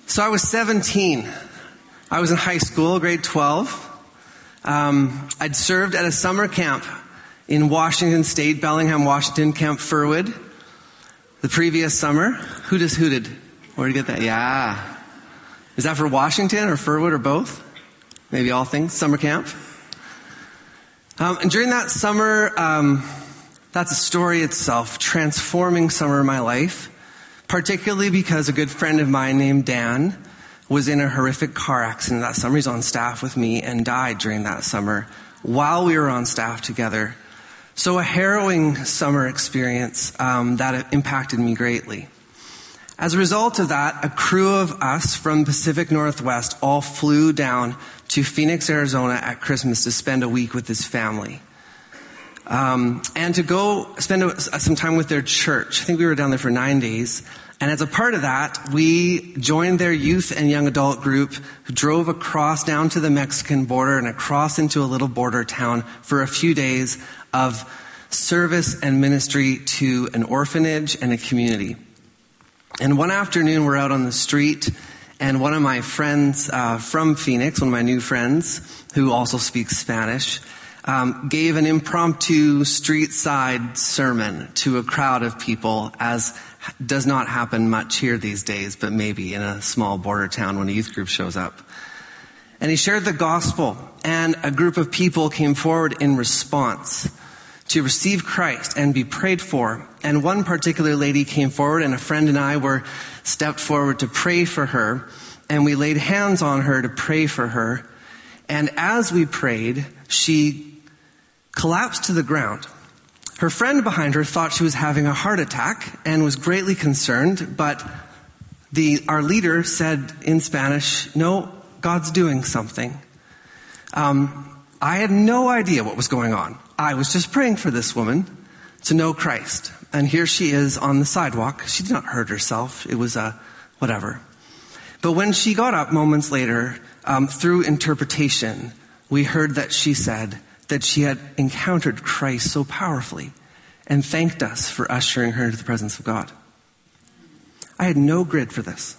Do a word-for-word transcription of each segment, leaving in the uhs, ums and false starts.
So I was seventeen. I was in high school, grade twelve. Um, I'd served at a summer camp in Washington State, Bellingham, Washington, Camp Furwood, the previous summer. Who just hooted? Where did you get that? Yeah. Is that for Washington or Furwood or both? Maybe all things. Summer camp. Um, and during that summer, um, that's a story itself, transforming summer of my life. Particularly because a good friend of mine named Dan was in a horrific car accident that summer. He's on staff with me and died during that summer while we were on staff together. So a harrowing summer experience um, that impacted me greatly. As a result of that, a crew of us from Pacific Northwest all flew down to Phoenix, Arizona at Christmas to spend a week with his family. Um, and to go spend a, some time with their church. I think we were down there for nine days. And as a part of that, we joined their youth and young adult group who drove across down to the Mexican border and across into a little border town for a few days of service and ministry to an orphanage and a community. And one afternoon, we're out on the street, and one of my friends uh, from Phoenix, one of my new friends, who also speaks Spanish, Um, gave an impromptu street side sermon to a crowd of people, as does not happen much here these days, but maybe in a small border town when a youth group shows up. And he shared the gospel, and a group of people came forward in response to receive Christ and be prayed for. And one particular lady came forward, and a friend and I were stepped forward to pray for her, and we laid hands on her to pray for her. And as we prayed, she collapsed to the ground. Her friend behind her thought she was having a heart attack and was greatly concerned, but the our leader said in Spanish, "No, God's doing something." Um, I had no idea what was going on. I was just praying for this woman to know Christ. And here she is on the sidewalk. She did not hurt herself. It was a whatever. But when she got up moments later, um, through interpretation, we heard that she said that she had encountered Christ so powerfully and thanked us for ushering her into the presence of God. I had no grid for this.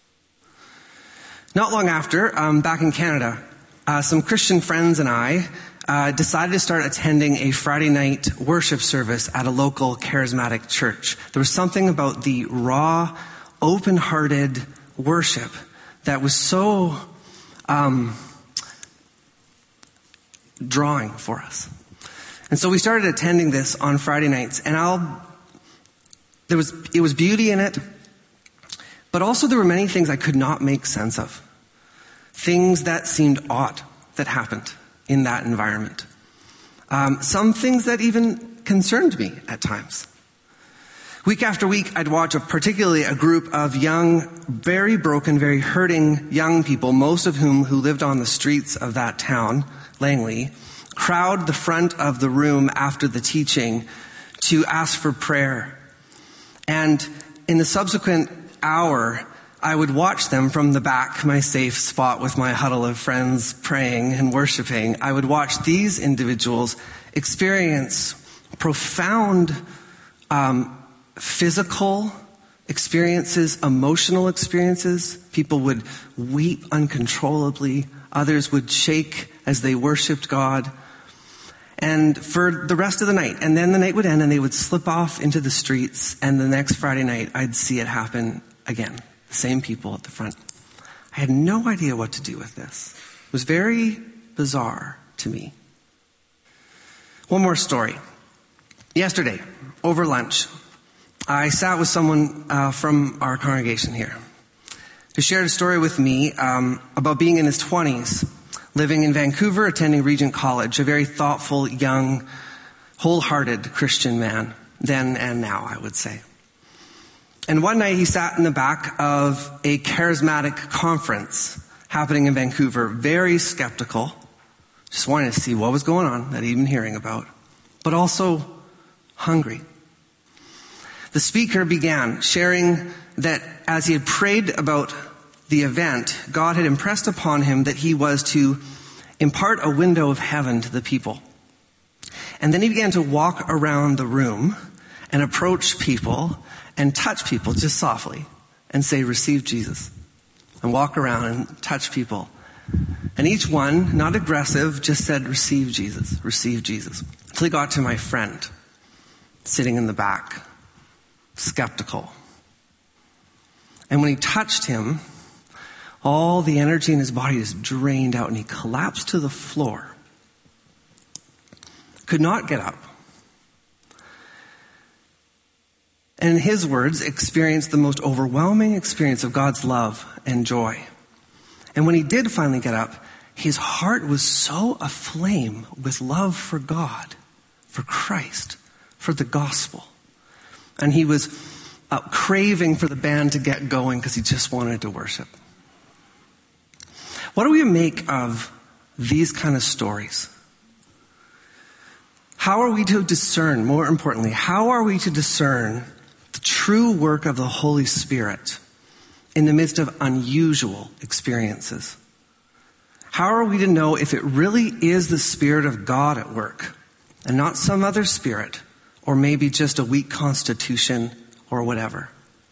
Not long after, um, back in Canada, uh, some Christian friends and I uh, decided to start attending a Friday night worship service at a local charismatic church. There was something about the raw, open-hearted worship that was so um, drawing for us. And so we started attending this on Friday nights, and I'll, there was, it was beauty in it, but also there were many things I could not make sense of. Things that seemed odd that happened in that environment. Um, some things that even concerned me at times. Week after week, I'd watch a, particularly a group of young, very broken, very hurting young people, most of whom who lived on the streets of that town, Langley, crowd the front of the room after the teaching to ask for prayer. And in the subsequent hour, I would watch them from the back, my safe spot with my huddle of friends praying and worshiping. I would watch these individuals experience profound um, physical experiences, emotional experiences. People would weep uncontrollably. Others would shake as they worshiped God. And for the rest of the night, and then the night would end and they would slip off into the streets, and the next Friday night I'd see it happen again. The same people at the front. I had no idea what to do with this. It was very bizarre to me. One more story. Yesterday, over lunch, I sat with someone uh, from our congregation here who shared a story with me um, about being in his twenties, living in Vancouver, attending Regent College, a very thoughtful, young, wholehearted Christian man, then and now, I would say. And one night he sat in the back of a charismatic conference happening in Vancouver, very skeptical, just wanted to see what was going on that he'd been hearing about, but also hungry. The speaker began sharing that as he had prayed about the event, God had impressed upon him that he was to impart a window of heaven to the people. And then he began to walk around the room and approach people and touch people just softly and say, "Receive Jesus." and walk around and touch people. And each one, not aggressive, just said, receive Jesus, receive Jesus. Until he got to my friend, sitting in the back, skeptical. And when he touched him, all the energy in his body just drained out and he collapsed to the floor. Could not get up. And in his words, experienced the most overwhelming experience of God's love and joy. And when he did finally get up, his heart was so aflame with love for God, for Christ, for the gospel. And he was uh, craving for the band to get going because he just wanted to worship. What do we make of these kind of stories? How are we to discern, more importantly, how are we to discern the true work of the Holy Spirit in the midst of unusual experiences? How are we to know if it really is the Spirit of God at work and not some other spirit, or maybe just a weak constitution or whatever?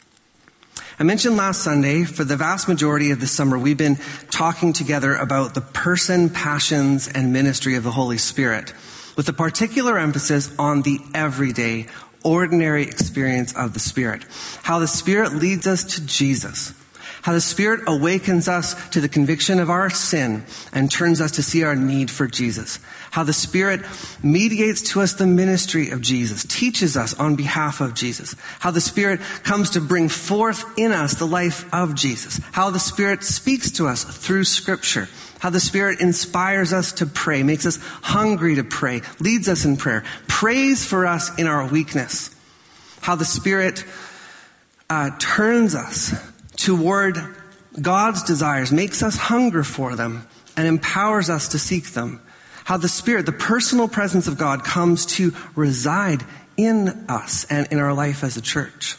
I mentioned last Sunday, for the vast majority of the summer, we've been talking together about the person, passions, and ministry of the Holy Spirit, with a particular emphasis on the everyday, ordinary experience of the Spirit. How the Spirit leads us to Jesus. How the Spirit awakens us to the conviction of our sin and turns us to see our need for Jesus. How the Spirit mediates to us the ministry of Jesus, teaches us on behalf of Jesus. How the Spirit comes to bring forth in us the life of Jesus. How the Spirit speaks to us through Scripture. How the Spirit inspires us to pray, makes us hungry to pray, leads us in prayer, prays for us in our weakness. How the Spirit uh, turns us toward God's desires, makes us hunger for them, and empowers us to seek them. How the Spirit, the personal presence of God, comes to reside in us and in our life as a church.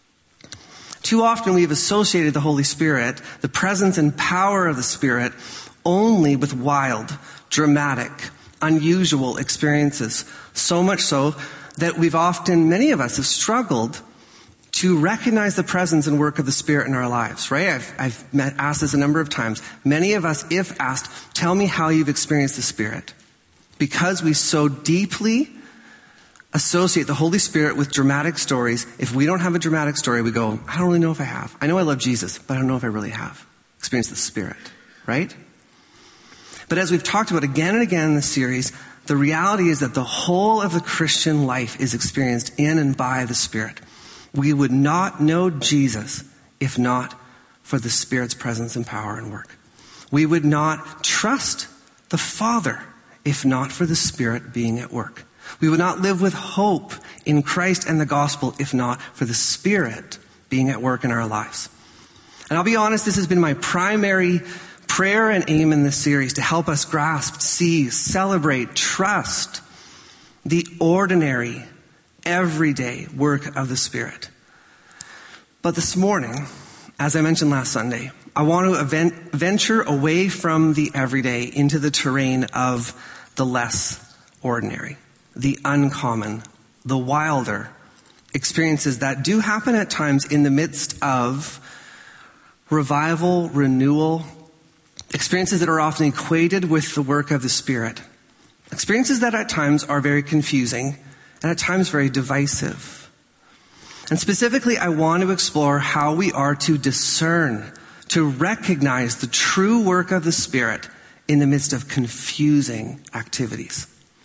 Too often we have associated the Holy Spirit, the presence and power of the Spirit, only with wild, dramatic, unusual experiences. So much so that we've often, many of us have struggled to recognize the presence and work of the Spirit in our lives, right? I've, I've met, asked this a number of times. Many of us, if asked, tell me how you've experienced the Spirit. Because we so deeply associate the Holy Spirit with dramatic stories, if we don't have a dramatic story, we go, I don't really know if I have. I know I love Jesus, but I don't know if I really have experienced the Spirit, right? But as we've talked about again and again in this series, the reality is that the whole of the Christian life is experienced in and by the Spirit. We would not know Jesus if not for the Spirit's presence and power and work. We would not trust the Father if not for the Spirit being at work. We would not live with hope in Christ and the gospel if not for the Spirit being at work in our lives. And I'll be honest, this has been my primary prayer and aim in this series, to help us grasp, see, celebrate, trust the ordinary, everyday work of the Spirit. But this morning, as I mentioned last Sunday, I want to event, venture away from the everyday into the terrain of the less ordinary, the uncommon, the wilder experiences that do happen at times in the midst of revival, renewal, experiences that are often equated with the work of the Spirit. Experiences that at times are very confusing and at times very divisive. And specifically, I want to explore how we are to discern, to recognize the true work of the Spirit in the midst of confusing activities.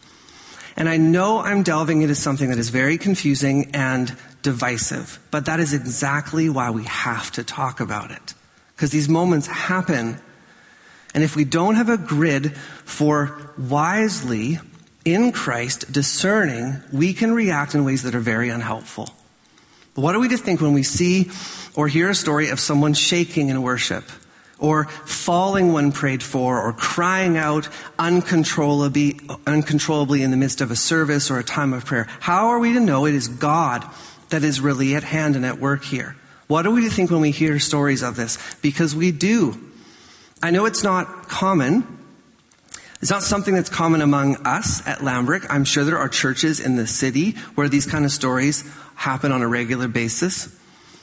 And I know I'm delving into something that is very confusing and divisive, but that is exactly why we have to talk about it. Because these moments happen, and if we don't have a grid for wisely, in Christ, discerning, we can react in ways that are very unhelpful. But what are we to think when we see or hear a story of someone shaking in worship, or falling when prayed for, or crying out uncontrollably, uncontrollably in the midst of a service or a time of prayer? How are we to know it is God that is really at hand and at work here? What are we to think when we hear stories of this? Because we do. I know it's not common. It's not something that's common among us at Lambrick. I'm sure there are churches in the city where these kind of stories happen on a regular basis.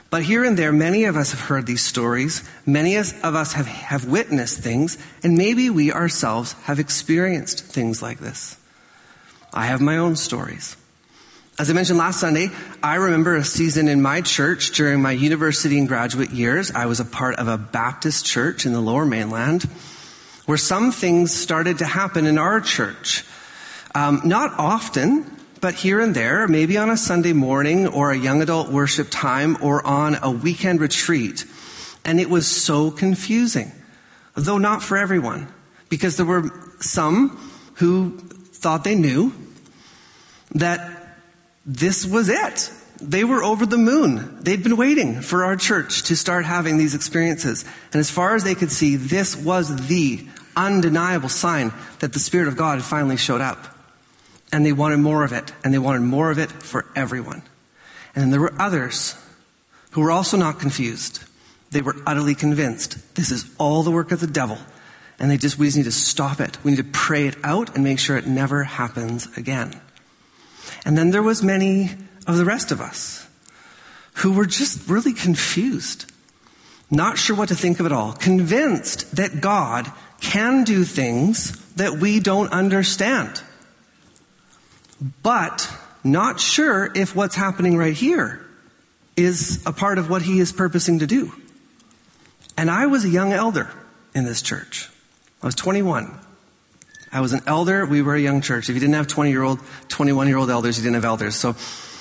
But here and there, many of us have heard these stories. Many of us have, have witnessed things, and maybe we ourselves have experienced things like this. I have my own stories. As I mentioned last Sunday, I remember a season in my church during my university and graduate years. I was a part of a Baptist church in the Lower Mainland, where some things started to happen in our church. Um, not often, but here and there, maybe on a Sunday morning or a young adult worship time or on a weekend retreat. And it was so confusing, though not for everyone, because there were some who thought they knew that this was it. They were over the moon. They'd been waiting for our church to start having these experiences. And as far as they could see, this was the undeniable sign that the Spirit of God had finally showed up. And they wanted more of it. And they wanted more of it for everyone. And then there were others who were also not confused. They were utterly convinced this is all the work of the devil. And they just, we just need to stop it. We need to pray it out and make sure it never happens again. And then there was many of the rest of us who were just really confused, not sure what to think of it all, convinced that God can do things that we don't understand, but not sure if what's happening right here is a part of what he is purposing to do. And I was a young elder in this church. I was twenty-one. I was an elder. We were a young church. If you didn't have twenty-year-old, twenty-one-year-old elders, you didn't have elders. So,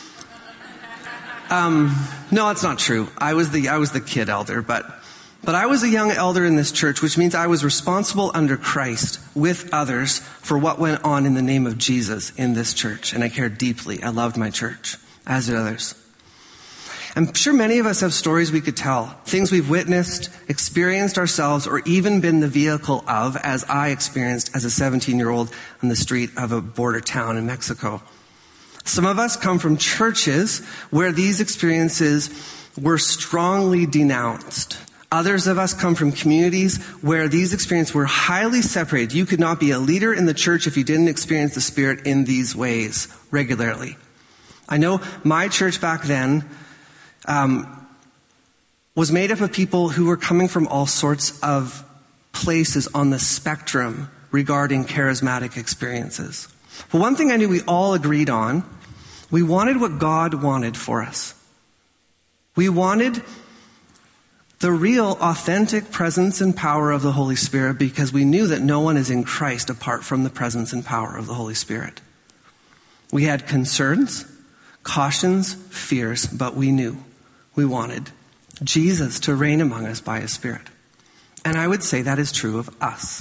um, no, that's not true. I was the I was the kid elder, but but I was a young elder in this church, which means I was responsible under Christ with others for what went on in the name of Jesus in this church, and I cared deeply. I loved my church, as did others. I'm sure many of us have stories we could tell, things we've witnessed, experienced ourselves, or even been the vehicle of, as I experienced as a seventeen-year-old on the street of a border town in Mexico. Some of us come from churches where these experiences were strongly denounced. Others of us come from communities where these experiences were highly separated. You could not be a leader in the church if you didn't experience the Spirit in these ways regularly. I know my church back then Um, was made up of people who were coming from all sorts of places on the spectrum regarding charismatic experiences. But one thing I knew we all agreed on, we wanted what God wanted for us. We wanted the real, authentic presence and power of the Holy Spirit because we knew that no one is in Christ apart from the presence and power of the Holy Spirit. We had concerns, cautions, fears, but we knew. We wanted Jesus to reign among us by his Spirit. And I would say that is true of us.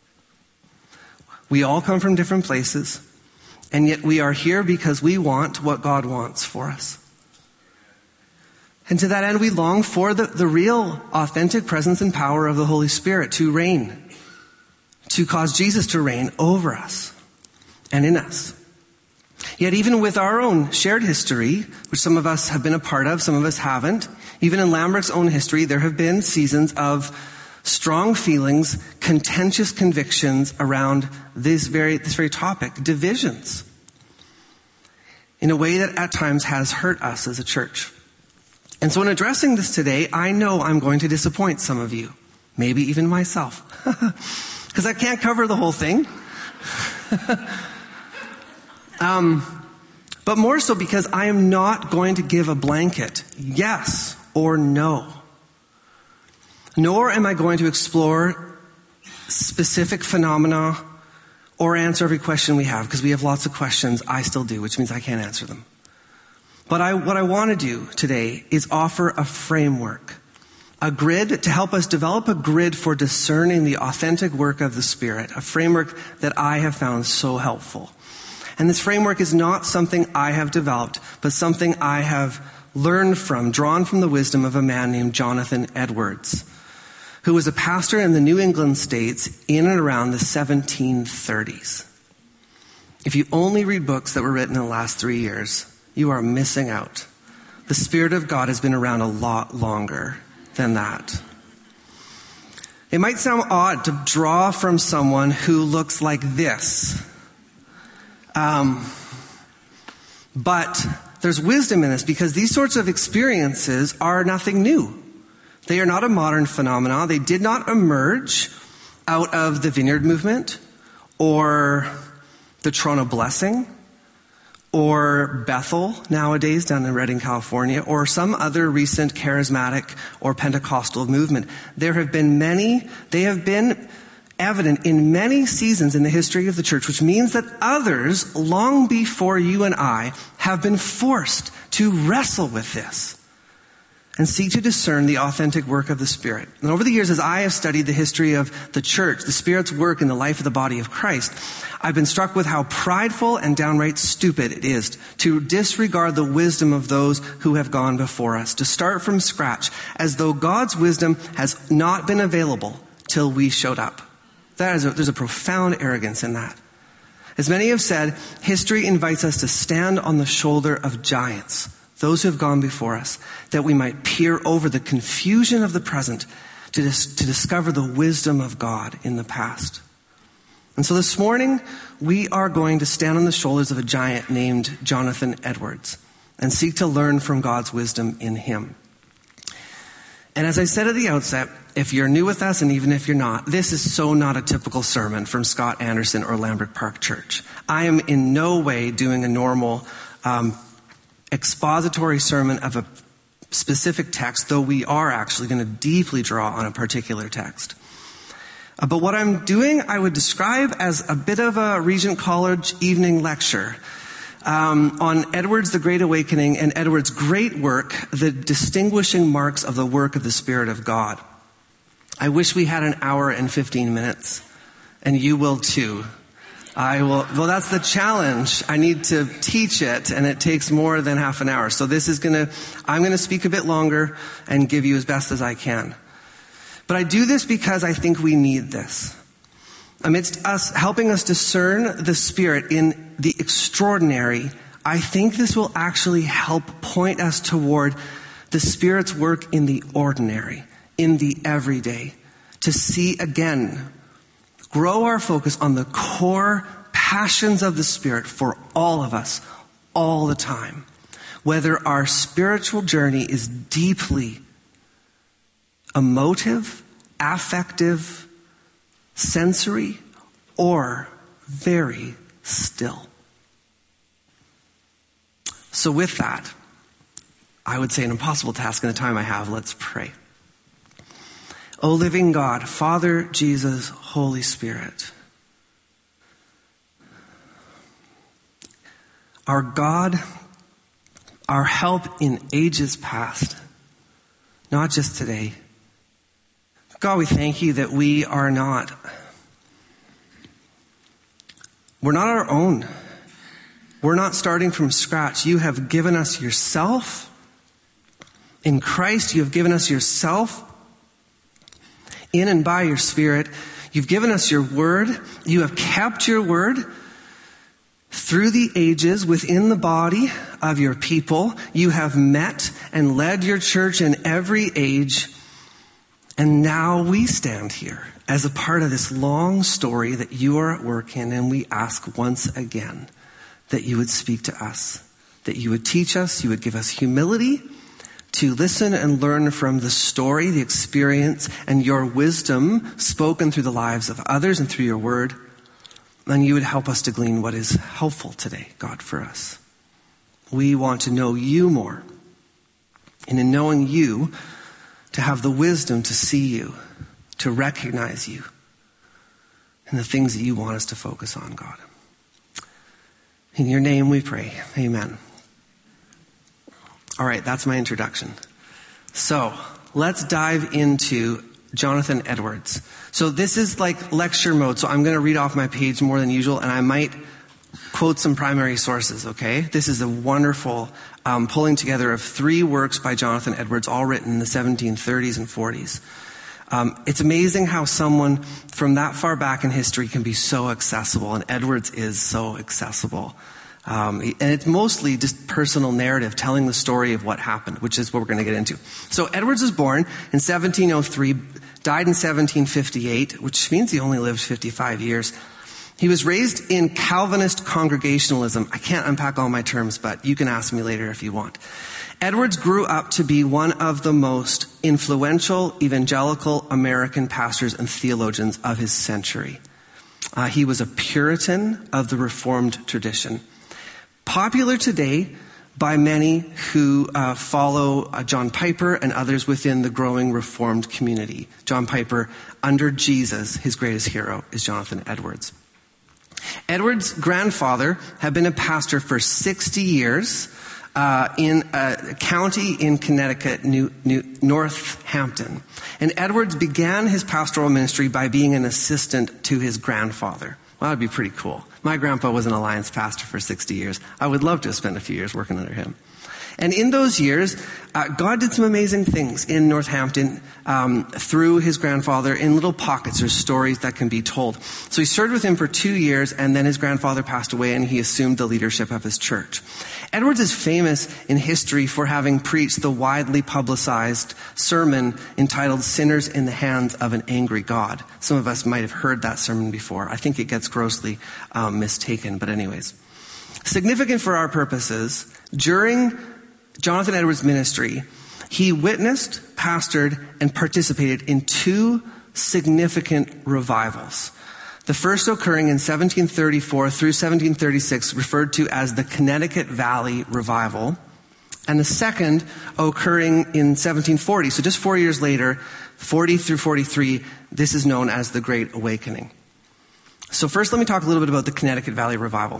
We all come from different places, and yet we are here because we want what God wants for us. And to that end, we long for the, the real, authentic presence and power of the Holy Spirit to reign, to cause Jesus to reign over us and in us. Yet even with our own shared history, which some of us have been a part of, some of us haven't, even in Lambrick's own history, there have been seasons of strong feelings, contentious convictions around this very, this very topic, divisions, in a way that at times has hurt us as a church. And so in addressing this today, I know I'm going to disappoint some of you, maybe even myself, because I can't cover the whole thing. Um, but more so because I am not going to give a blanket yes or no. Nor am I going to explore specific phenomena or answer every question we have, because we have lots of questions. I still do, which means I can't answer them. But I, what I want to do today is offer a framework, a grid to help us develop a grid for discerning the authentic work of the Spirit, a framework that I have found so helpful. And this framework is not something I have developed, but something I have learned from, drawn from the wisdom of a man named Jonathan Edwards, who was a pastor in the New England states in and around the seventeen thirties. If you only read books that were written in the last three years, you are missing out. The Spirit of God has been around a lot longer than that. It might sound odd to draw from someone who looks like this. Um, but there's wisdom in this because these sorts of experiences are nothing new. They are not a modern phenomenon. They did not emerge out of the Vineyard movement or the Toronto Blessing or Bethel nowadays down in Redding, California, or some other recent charismatic or Pentecostal movement. There have been many, they have been evident in many seasons in the history of the church, which means that others, long before you and I, have been forced to wrestle with this and seek to discern the authentic work of the Spirit. And over the years, as I have studied the history of the church, the Spirit's work in the life of the body of Christ, I've been struck with how prideful and downright stupid it is to disregard the wisdom of those who have gone before us, to start from scratch, as though God's wisdom has not been available till we showed up. That is a, there's a profound arrogance in that. As many have said, history invites us to stand on the shoulder of giants, those who have gone before us, that we might peer over the confusion of the present to, dis- to discover the wisdom of God in the past. And so this morning, we are going to stand on the shoulders of a giant named Jonathan Edwards and seek to learn from God's wisdom in him. And as I said at the outset, if you're new with us and even if you're not, this is so not a typical sermon from Scott Anderson or Lambert Park Church. I am in no way doing a normal um, expository sermon of a specific text, though we are actually going to deeply draw on a particular text. Uh, but what I'm doing, I would describe as a bit of a Regent College evening lecture um, on Edwards' The Great Awakening and Edwards' great work, the distinguishing marks of the work of the Spirit of God. I wish we had an hour and fifteen minutes, and you will too. I will, well, that's the challenge. I need to teach it, and it takes more than half an hour. So this is gonna, I'm gonna speak a bit longer and give you as best as I can. But I do this because I think we need this. Amidst us, helping us discern the Spirit in the extraordinary, I think this will actually help point us toward the Spirit's work in the ordinary, in the everyday, to see again, grow our focus on the core passions of the Spirit for all of us, all the time. Whether our spiritual journey is deeply emotive, affective, sensory, or very still. So with that, I would say an impossible task in the time I have. Let's pray. O living God, Father, Jesus, Holy Spirit, our God, our help in ages past, not just today. God, we thank you that we are not, we're not our own. We're not starting from scratch. You have given us yourself. In Christ, you have given us yourself. In and by your Spirit, you've given us your word. You have kept your word through the ages within the body of your people. You have met and led your church in every age. And now we stand here as a part of this long story that you are at work in. And we ask once again that you would speak to us, that you would teach us, you would give us humility to listen and learn from the story, the experience, and your wisdom spoken through the lives of others and through your word. And you would help us to glean what is helpful today, God, for us. We want to know you more. And in knowing you, to have the wisdom to see you, to recognize you, and the things that you want us to focus on, God. In your name we pray. Amen. All right, that's my introduction. So let's dive into Jonathan Edwards. So this is like lecture mode, so I'm going to read off my page more than usual, and I might quote some primary sources, okay? This is a wonderful um, pulling together of three works by Jonathan Edwards, all written in the seventeen thirties and forties. Um, it's amazing how someone from that far back in history can be so accessible, and Edwards is so accessible. Um, and it's mostly just personal narrative, telling the story of what happened, which is what we're going to get into. So Edwards was born in seventeen oh three, died in seventeen fifty-eight, which means he only lived fifty-five years. He was raised in Calvinist Congregationalism. I can't unpack all my terms, but you can ask me later if you want. Edwards grew up to be one of the most influential evangelical American pastors and theologians of his century. Uh, he was a Puritan of the Reformed tradition. Popular today by many who uh, follow uh, John Piper and others within the growing Reformed community. John Piper, under Jesus, his greatest hero is Jonathan Edwards. Edwards' grandfather had been a pastor for sixty years uh, in a county in Connecticut, New, New, Northampton. And Edwards began his pastoral ministry by being an assistant to his grandfather. Well, that would be pretty cool. My grandpa was an Alliance pastor for sixty years. I would love to have spent a few years working under him. And in those years, uh, God did some amazing things in Northampton um, through his grandfather in little pockets. There's stories that can be told. So he served with him for two years, and then his grandfather passed away, and he assumed the leadership of his church. Edwards is famous in history for having preached the widely publicized sermon entitled Sinners in the Hands of an Angry God. Some of us might have heard that sermon before. I think it gets grossly um, mistaken, but anyways. Significant for our purposes, during Jonathan Edwards' ministry, he witnessed, pastored, and participated in two significant revivals. The first occurring in seventeen thirty-four through seventeen thirty-six, referred to as the Connecticut Valley Revival, and the second occurring in seventeen forty, so just four years later, forty through forty-three, this is known as the Great Awakening. So first, let me talk a little bit about the Connecticut Valley Revival.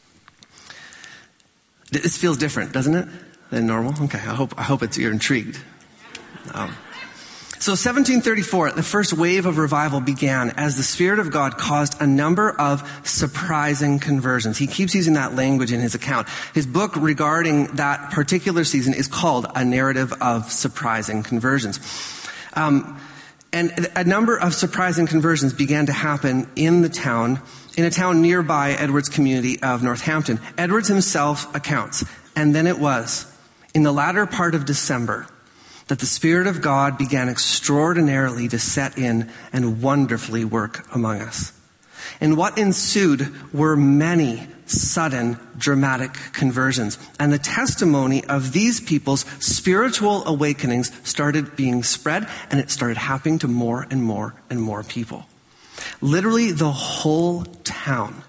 This feels different, doesn't it, than normal? Okay, I hope I hope it's you're intrigued. Um, so seventeen thirty-four, the first wave of revival began as the Spirit of God caused a number of surprising conversions. He keeps using that language in his account. His book regarding that particular season is called A Narrative of Surprising Conversions. Um, and a number of surprising conversions began to happen in the town, in a town nearby Edwards' community of Northampton. Edwards himself accounts, and then it was in the latter part of December that the Spirit of God began extraordinarily to set in and wonderfully work among us. And what ensued were many sudden, dramatic conversions. And the testimony of these people's spiritual awakenings started being spread, and it started happening to more and more and more people. Literally the whole town.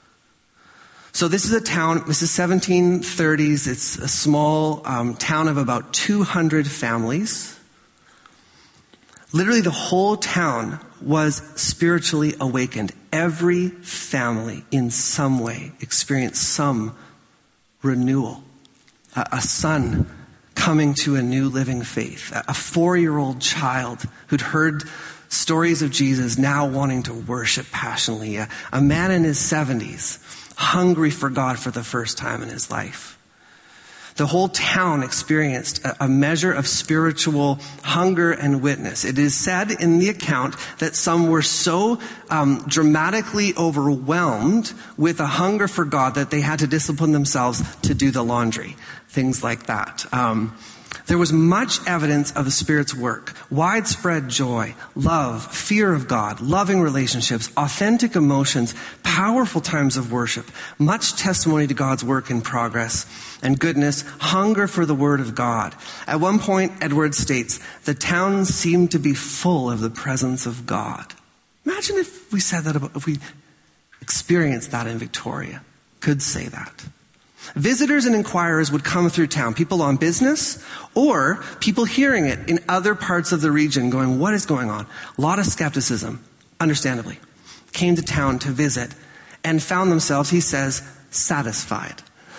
So this is a town, this is seventeen thirties, it's a small um, town of about two hundred families. Literally the whole town was spiritually awakened. Every family in some way experienced some renewal. A, a son coming to a new living faith. A, a four-year-old child who'd heard stories of Jesus now wanting to worship passionately. A, a man in his seventies hungry for God for the first time in his life. The whole town experienced a, a measure of spiritual hunger and witness. It is said in the account that some were so um, dramatically overwhelmed with a hunger for God that they had to discipline themselves to do the laundry. Things like that. Um, There was much evidence of the Spirit's work, widespread joy, love, fear of God, loving relationships, authentic emotions, powerful times of worship, much testimony to God's work in progress and goodness, hunger for the Word of God. At one point, Edwards states, the town seemed to be full of the presence of God. Imagine if we said that, about, if we experienced that in Victoria, could say that. Visitors and inquirers would come through town, people on business or people hearing it in other parts of the region going, what is going on? A lot of skepticism, understandably, came to town to visit and found themselves, he says, satisfied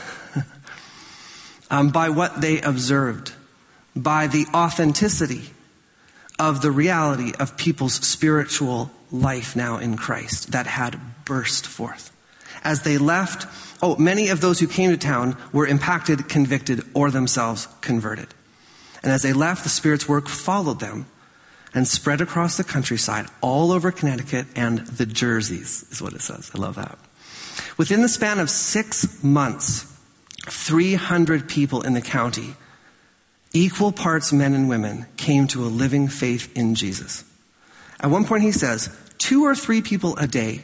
um, by what they observed, by the authenticity of the reality of people's spiritual life now in Christ that had burst forth. As they left, oh, many of those who came to town were impacted, convicted, or themselves converted. And as they left, the Spirit's work followed them and spread across the countryside, all over Connecticut and the Jerseys, is what it says. I love that. Within the span of six months, three hundred people in the county, equal parts men and women, came to a living faith in Jesus. At one point he says, two or three people a day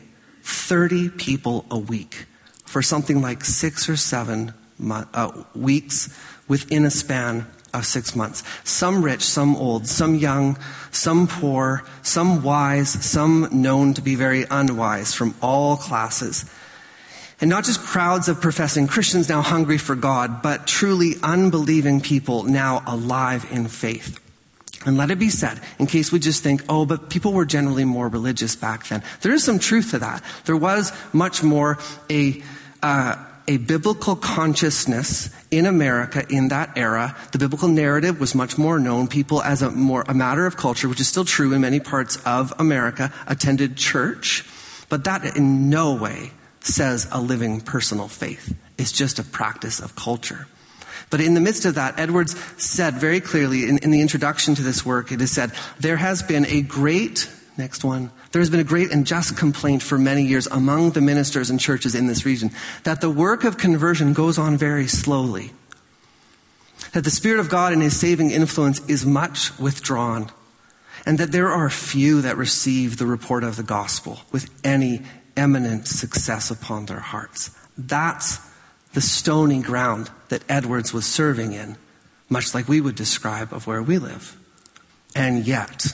thirty people a week for something like six or seven mo- uh, weeks within a span of six months. Some rich, some old, some young, some poor, some wise, some known to be very unwise, from all classes. And not just crowds of professing Christians now hungry for God, but truly unbelieving people now alive in faith. And let it be said, in case we just think, oh, but people were generally more religious back then. There is some truth to that. There was much more a uh, a biblical consciousness in America in that era. The biblical narrative was much more known. People, as a more a matter of culture, which is still true in many parts of America, attended church. But that in no way says a living personal faith. It's just a practice of culture. But in the midst of that, Edwards said very clearly in, in the introduction to this work, it is said, there has been a great, next one, there has been a great and just complaint for many years among the ministers and churches in this region that the work of conversion goes on very slowly. That the Spirit of God and His saving influence is much withdrawn. And that there are few that receive the report of the gospel with any eminent success upon their hearts. That's the stony ground that Edwards was serving in, much like we would describe of where we live. And yet,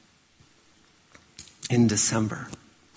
in December,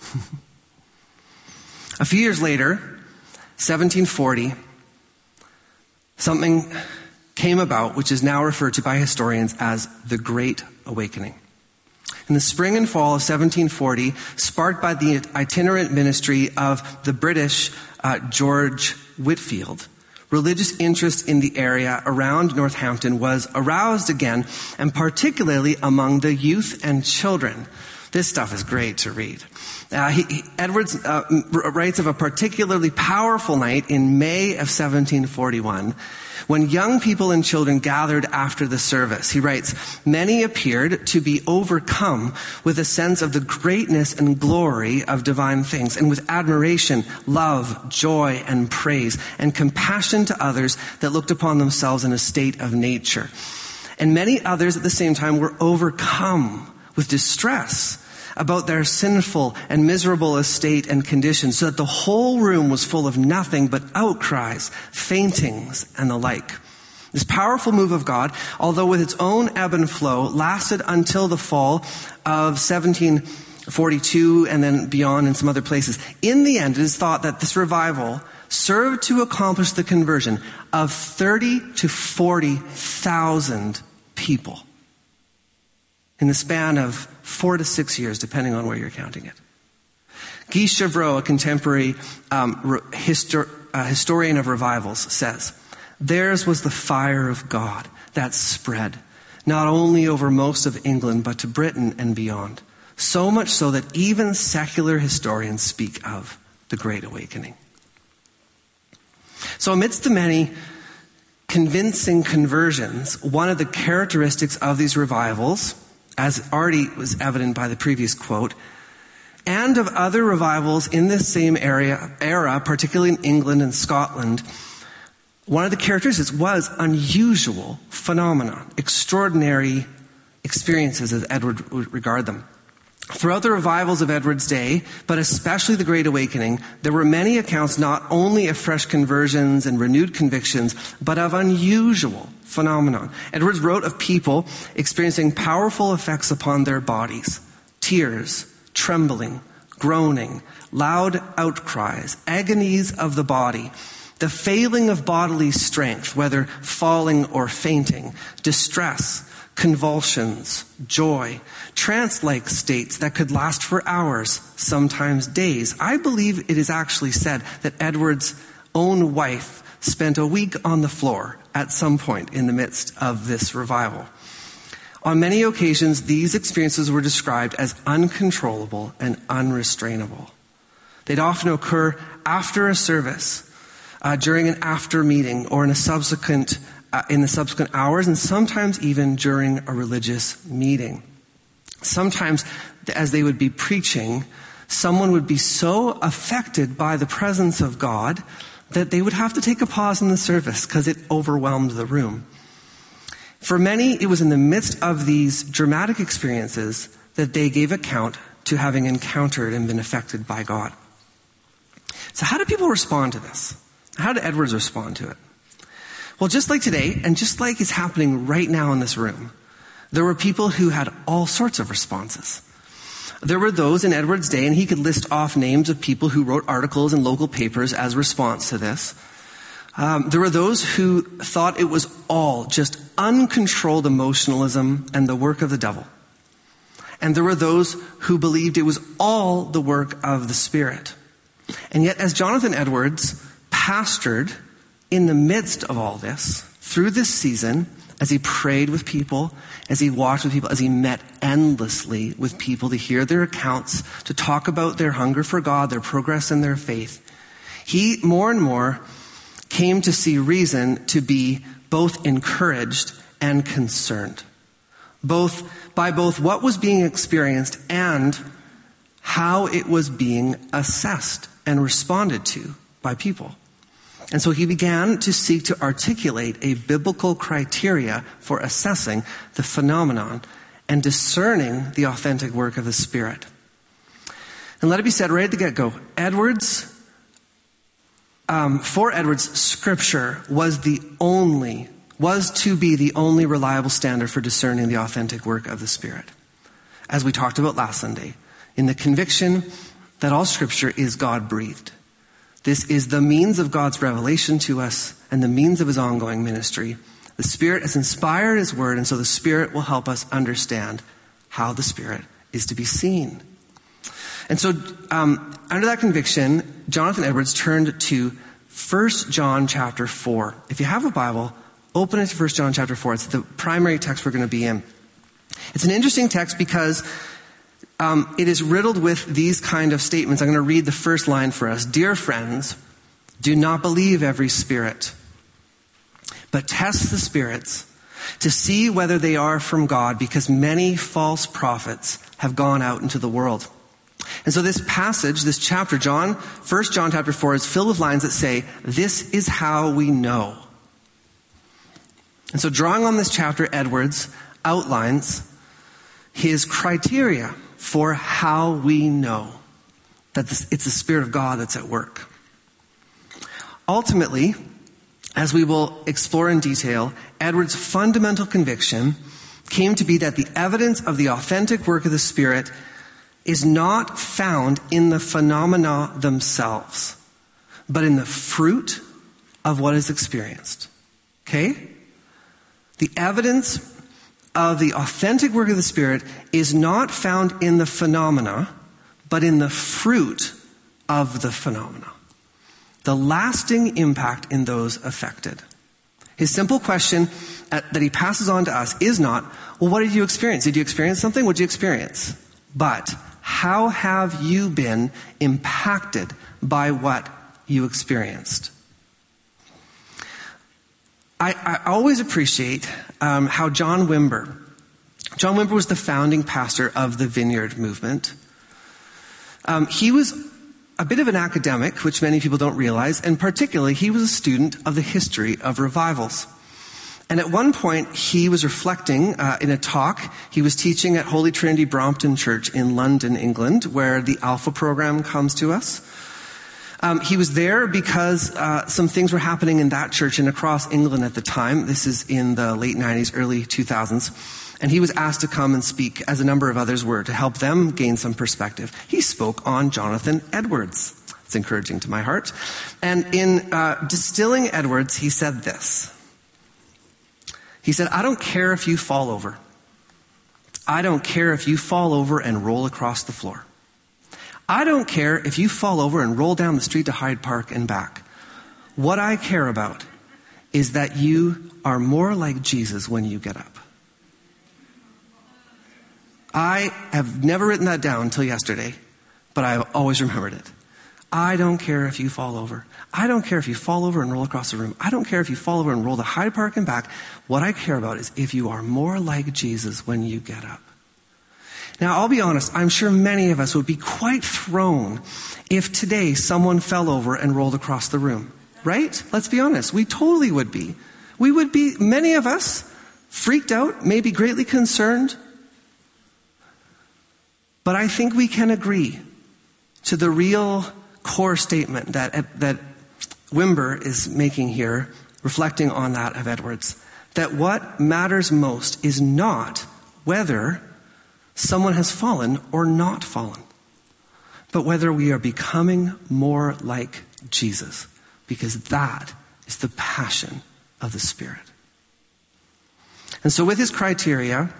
a few years later, seventeen forty, something came about which is now referred to by historians as the Great Awakening. In the spring and fall of seventeen forty, sparked by the itinerant ministry of the British uh, George Whitefield, religious interest in the area around Northampton was aroused again, and particularly among the youth and children. This stuff is great to read. Uh, he, he, Edwards uh, writes of a particularly powerful night in May of seventeen forty-one when young people and children gathered after the service. He writes, many appeared to be overcome with a sense of the greatness and glory of divine things, and with admiration, love, joy, and praise, and compassion to others that looked upon themselves in a state of nature. And many others at the same time were overcome with distress about their sinful and miserable estate and condition, so that the whole room was full of nothing but outcries, faintings, and the like. This powerful move of God, although with its own ebb and flow, lasted until the fall of seventeen forty-two and then beyond in some other places. In the end, it is thought that this revival served to accomplish the conversion of thirty to forty thousand people in the span of four to six years, depending on where you're counting it. Guy Chevreau, a contemporary um, re- histor- uh, historian of revivals, says, theirs was the fire of God that spread, not only over most of England, but to Britain and beyond. So much so that even secular historians speak of the Great Awakening. So amidst the many convincing conversions, one of the characteristics of these revivals, as already was evident by the previous quote, and of other revivals in this same area, era, particularly in England and Scotland, one of the characteristics was unusual phenomena, extraordinary experiences as Edward would regard them. Throughout the revivals of Edward's day, but especially the Great Awakening, there were many accounts not only of fresh conversions and renewed convictions, but of unusual phenomenon. Edwards wrote of people experiencing powerful effects upon their bodies: tears, trembling, groaning, loud outcries, agonies of the body, the failing of bodily strength, whether falling or fainting, distress, convulsions, joy, trance-like states that could last for hours, sometimes days. I believe it is actually said that Edward's own wife spent a week on the floor at some point in the midst of this revival. On many occasions, these experiences were described as uncontrollable and unrestrainable. They'd often occur after a service, uh, during an after meeting, or in a subsequent uh, in the subsequent hours, and sometimes even during a religious meeting. Sometimes, as they would be preaching, someone would be so affected by the presence of God that they would have to take a pause in the service because it overwhelmed the room. For many, it was in the midst of these dramatic experiences that they gave account to having encountered and been affected by God. So how do people respond to this? How did Edwards respond to it? Well, just like today, and just like is happening right now in this room, there were people who had all sorts of responses. There were those in Edwards' day, and he could list off names of people who wrote articles in local papers as response to this. Um, there were those who thought it was all just uncontrolled emotionalism and the work of the devil. And there were those who believed it was all the work of the Spirit. And yet, as Jonathan Edwards pastored in the midst of all this, through this season, as he prayed with people, as he walked with people, as he met endlessly with people to hear their accounts, to talk about their hunger for God, their progress in their faith, he more and more came to see reason to be both encouraged and concerned, both by both what was being experienced and how it was being assessed and responded to by people. And so he began to seek to articulate a biblical criteria for assessing the phenomenon and discerning the authentic work of the Spirit. And let it be said right at the get-go, Edwards, um, for Edwards, Scripture was the only, was to be the only reliable standard for discerning the authentic work of the Spirit. As we talked about last Sunday, in the conviction that all Scripture is God-breathed. This is the means of God's revelation to us and the means of his ongoing ministry. The Spirit has inspired his word, and so the Spirit will help us understand how the Spirit is to be seen. And so, um, under that conviction, Jonathan Edwards turned to First John chapter four. If you have a Bible, open it to First John chapter four. It's the primary text we're going to be in. It's an interesting text because Um, it is riddled with these kind of statements. I'm going to read the first line for us. Dear friends, do not believe every spirit, but test the spirits to see whether they are from God, because many false prophets have gone out into the world. And so this passage, this chapter, John, First John chapter four, is filled with lines that say, this is how we know. And so drawing on this chapter, Edwards outlines his criteria for how we know that this, it's the Spirit of God that's at work. Ultimately, as we will explore in detail, Edwards' fundamental conviction came to be that the evidence of the authentic work of the Spirit is not found in the phenomena themselves, but in the fruit of what is experienced. Okay? The evidence of the authentic work of the Spirit is not found in the phenomena, but in the fruit of the phenomena. The lasting impact in those affected. His simple question that he passes on to us is not, well, what did you experience? Did you experience something? What did you experience? But how have you been impacted by what you experienced? I, I always appreciate um, how John Wimber, John Wimber was the founding pastor of the Vineyard movement. Um, he was a bit of an academic, which many people don't realize, and particularly he was a student of the history of revivals. And at one point he was reflecting uh, in a talk. He was teaching at Holy Trinity Brompton Church in London, England, where the Alpha program comes to us. Um, he was there because uh, some things were happening in that church and across England at the time. This is in the late nineties, early two thousands. And he was asked to come and speak, as a number of others were, to help them gain some perspective. He spoke on Jonathan Edwards. It's encouraging to my heart. And in uh, distilling Edwards, he said this. He said, I don't care if you fall over. I don't care if you fall over and roll across the floor. I don't care if you fall over and roll down the street to Hyde Park and back. What I care about is that you are more like Jesus when you get up. I have never written that down until yesterday, but I've always remembered it. I don't care if you fall over. I don't care if you fall over and roll across the room. I don't care if you fall over and roll to Hyde Park and back. What I care about is if you are more like Jesus when you get up. Now, I'll be honest, I'm sure many of us would be quite thrown if today someone fell over and rolled across the room. Right? Let's be honest. We totally would be. We would be, many of us, freaked out, maybe greatly concerned. But I think we can agree to the real core statement that, that Wimber is making here, reflecting on that of Edwards, that what matters most is not whether someone has fallen or not fallen, but whether we are becoming more like Jesus, because that is the passion of the Spirit. And so with his criteria,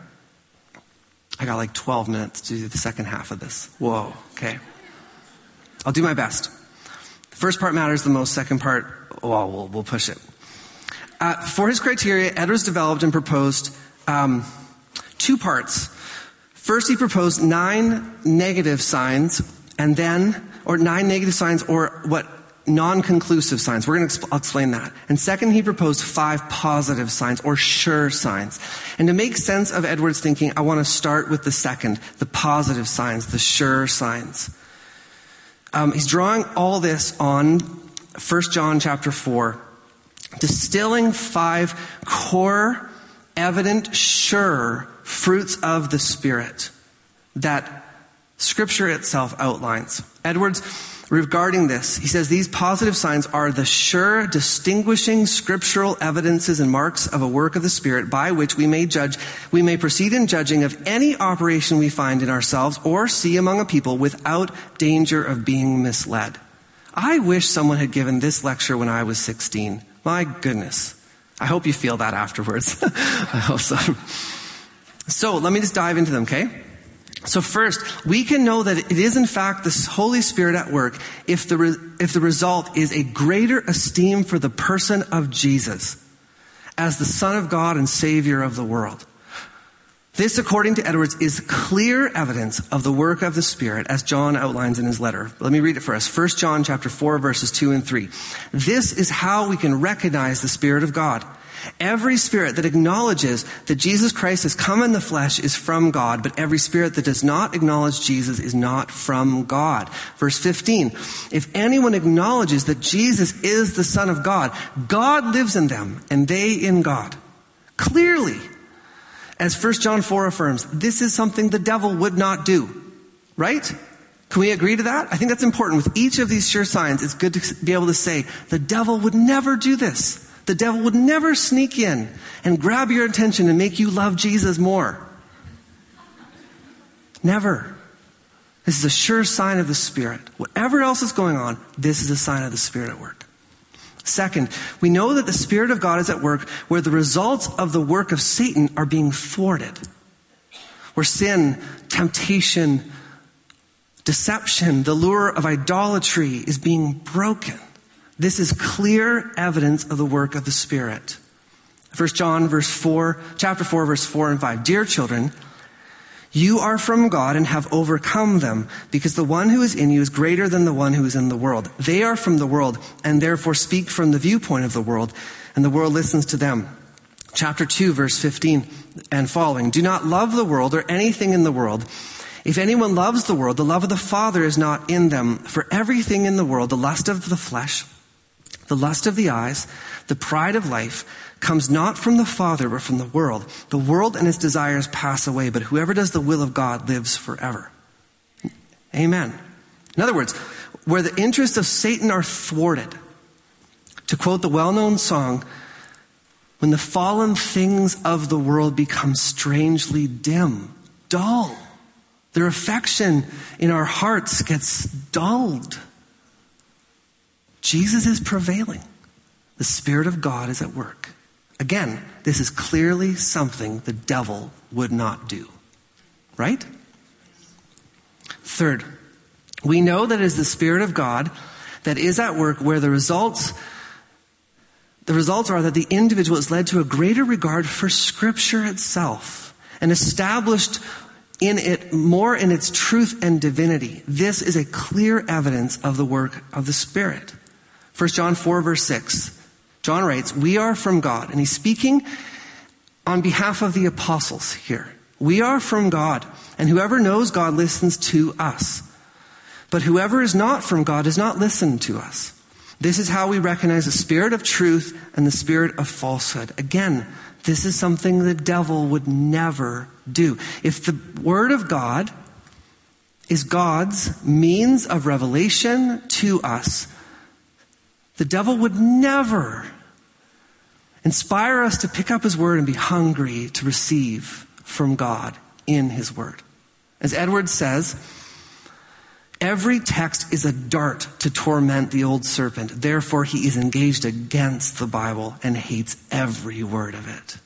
I got like twelve minutes to do the second half of this. Whoa, okay. I'll do my best. The first part matters the most, second part, well, we'll, we'll push it. Uh, for his criteria, Edwards developed and proposed um, two parts. First, he proposed nine negative signs, and then, or nine negative signs, or what, non-conclusive signs. We're going to exp- I'll explain that. And second, he proposed five positive signs, or sure signs. And to make sense of Edwards' thinking, I want to start with the second, the positive signs, the sure signs. Um, he's drawing all this on First John chapter four, distilling five core, evident, sure fruits of the Spirit that Scripture itself outlines. Edwards, regarding this, he says these positive signs are the sure, distinguishing scriptural evidences and marks of a work of the Spirit by which we may judge, we may proceed in judging of any operation we find in ourselves or see among a people without danger of being misled. I wish someone had given this lecture when I was sixteen. My goodness. I hope you feel that afterwards. I hope so. So let me just dive into them, okay? So first, we can know that it is in fact the Holy Spirit at work if the re- if the result is a greater esteem for the person of Jesus as the Son of God and Savior of the world. This, according to Edwards, is clear evidence of the work of the Spirit, as John outlines in his letter. Let me read it for us. First John chapter four, verses two and three. This is how we can recognize the Spirit of God. Every spirit that acknowledges that Jesus Christ has come in the flesh is from God, but every spirit that does not acknowledge Jesus is not from God. Verse fifteen, if anyone acknowledges that Jesus is the Son of God, God lives in them and they in God. Clearly, as First John four affirms, this is something the devil would not do. Right? Can we agree to that? I think that's important. With each of these sure signs, it's good to be able to say, the devil would never do this. The devil would never sneak in and grab your attention and make you love Jesus more. Never. This is a sure sign of the Spirit. Whatever else is going on, this is a sign of the Spirit at work. Second, we know that the Spirit of God is at work where the results of the work of Satan are being thwarted. Where sin, temptation, deception, the lure of idolatry is being broken. This is clear evidence of the work of the Spirit. First John verse four, chapter four, verse four and five. Dear children, you are from God and have overcome them, because the one who is in you is greater than the one who is in the world. They are from the world and therefore speak from the viewpoint of the world, and the world listens to them. Chapter two, verse fifteen and following. Do not love the world or anything in the world. If anyone loves the world, the love of the Father is not in them. For everything in the world, the lust of the flesh, the lust of the eyes, the pride of life, comes not from the Father, but from the world. The world and its desires pass away, but whoever does the will of God lives forever. Amen. In other words, where the interests of Satan are thwarted, to quote the well-known song, when the fallen things of the world become strangely dim, dull, their affection in our hearts gets dulled, Jesus is prevailing. The Spirit of God is at work. Again, this is clearly something the devil would not do. Right? Third, we know that it is the Spirit of God that is at work where the results, the results are that the individual is led to a greater regard for Scripture itself and established in it more in its truth and divinity. This is a clear evidence of the work of the Spirit. First John four, verse six. John writes, we are from God. And he's speaking on behalf of the apostles here. We are from God, and whoever knows God listens to us. But whoever is not from God does not listen to us. This is how we recognize the spirit of truth and the spirit of falsehood. Again, this is something the devil would never do. If the word of God is God's means of revelation to us, the devil would never inspire us to pick up his word and be hungry to receive from God in his word. As Edwards says, every text is a dart to torment the old serpent. Therefore, he is engaged against the Bible and hates every word of it.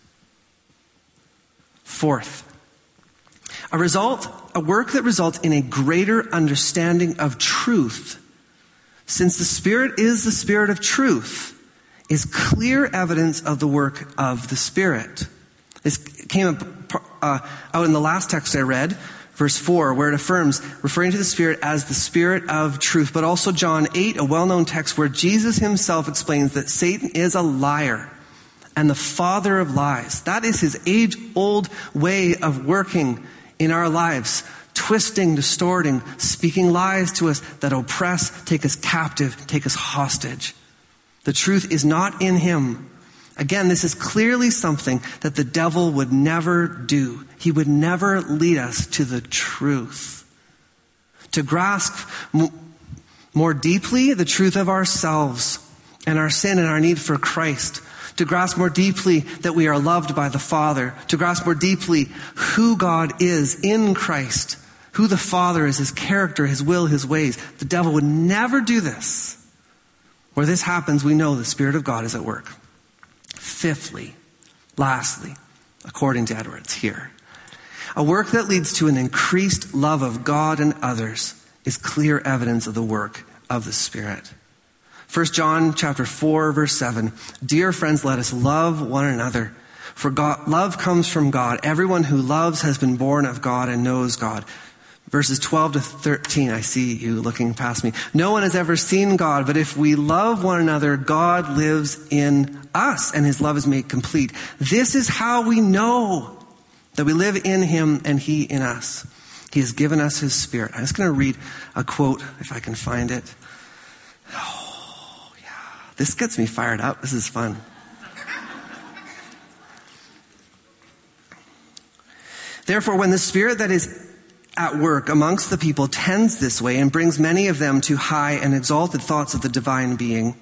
Fourth, a result, a work that results in a greater understanding of truth, since the Spirit is the Spirit of truth, is clear evidence of the work of the Spirit. This came up, uh, out in the last text I read, verse four, where it affirms, referring to the Spirit as the Spirit of truth, but also John eight, a well-known text where Jesus himself explains that Satan is a liar and the father of lies. That is his age-old way of working in our lives, twisting, distorting, speaking lies to us that oppress, take us captive, take us hostage. The truth is not in him. Again, this is clearly something that the devil would never do. He would never lead us to the truth. To grasp m- more deeply the truth of ourselves and our sin and our need for Christ. To grasp more deeply that we are loved by the Father. To grasp more deeply who God is in Christ. Who the Father is, his character, his will, his ways. The devil would never do this. Where this happens, we know the Spirit of God is at work. Fifthly, lastly, according to Edwards here, a work that leads to an increased love of God and others is clear evidence of the work of the Spirit. First John chapter four, verse seven, dear friends, let us love one another. For God, love comes from God. Everyone who loves has been born of God and knows God. Verses twelve to thirteen, I see you looking past me. No one has ever seen God, but if we love one another, God lives in us and his love is made complete. This is how we know that we live in him and he in us. He has given us his Spirit. I'm just going to read a quote if I can find it. Oh, yeah. This gets me fired up. This is fun. Therefore, when the Spirit that is at work amongst the people tends this way and brings many of them to high and exalted thoughts of the divine being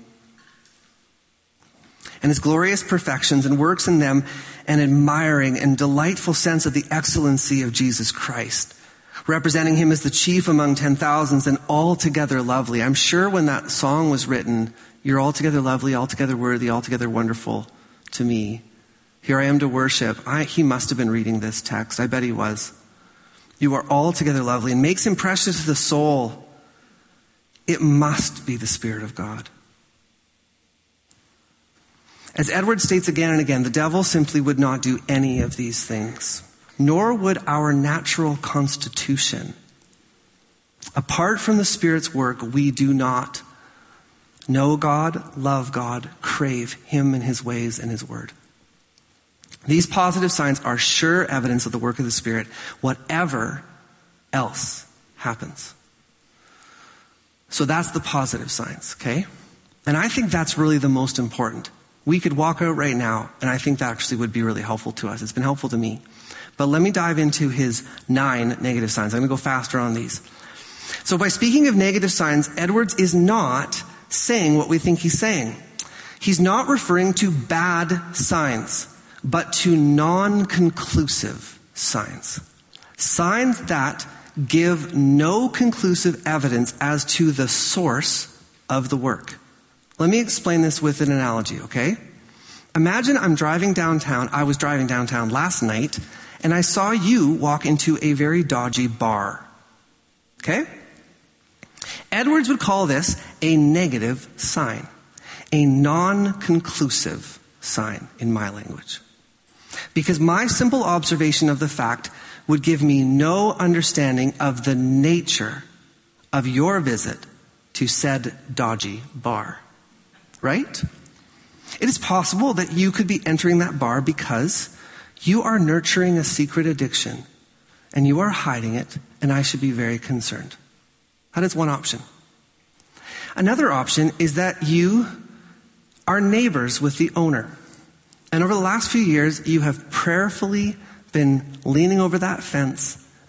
and his glorious perfections, and works in them an admiring and delightful sense of the excellency of Jesus Christ, representing him as the chief among ten thousands and altogether lovely. I'm sure when that song was written, you're altogether lovely, altogether worthy, altogether wonderful to me. Here I am to worship. I, he must have been reading this text. I bet he was. You are altogether lovely, and makes impression to the soul. It must be the Spirit of God. As Edwards states again and again, the devil simply would not do any of these things, nor would our natural constitution. Apart from the Spirit's work, we do not know God, love God, crave him and his ways and his word. These positive signs are sure evidence of the work of the Spirit, whatever else happens. So that's the positive signs, okay? And I think that's really the most important. We could walk out right now, and I think that actually would be really helpful to us. It's been helpful to me. But let me dive into his nine negative signs. I'm going to go faster on these. So by speaking of negative signs, Edwards is not saying what we think he's saying. He's not referring to bad signs, but to non-conclusive signs. Signs that give no conclusive evidence as to the source of the work. Let me explain this with an analogy, okay? Imagine I'm driving downtown. I was driving downtown last night, and I saw you walk into a very dodgy bar. Okay? Edwards would call this a negative sign, a non-conclusive sign in my language. Because my simple observation of the fact would give me no understanding of the nature of your visit to said dodgy bar. Right? It is possible that you could be entering that bar because you are nurturing a secret addiction and you are hiding it, and I should be very concerned. That is one option. Another option is that you are neighbors with the owner. And over the last few years, you have prayerfully been leaning over that fence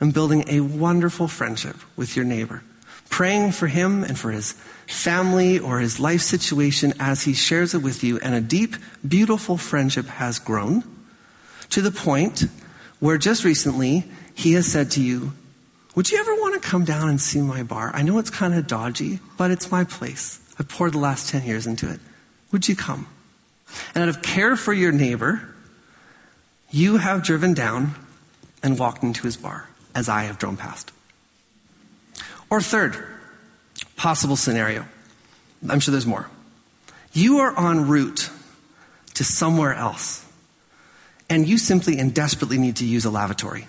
and building a wonderful friendship with your neighbor, praying for him and for his family or his life situation as he shares it with you, and a deep, beautiful friendship has grown to the point where just recently he has said to you, would you ever want to come down and see my bar? I know it's kind of dodgy, but it's my place. I poured the last ten years into it. Would you come? And out of care for your neighbor, you have driven down and walked into his bar, as I have drove past. Or third, possible scenario. I'm sure there's more. You are en route to somewhere else, and you simply and desperately need to use a lavatory.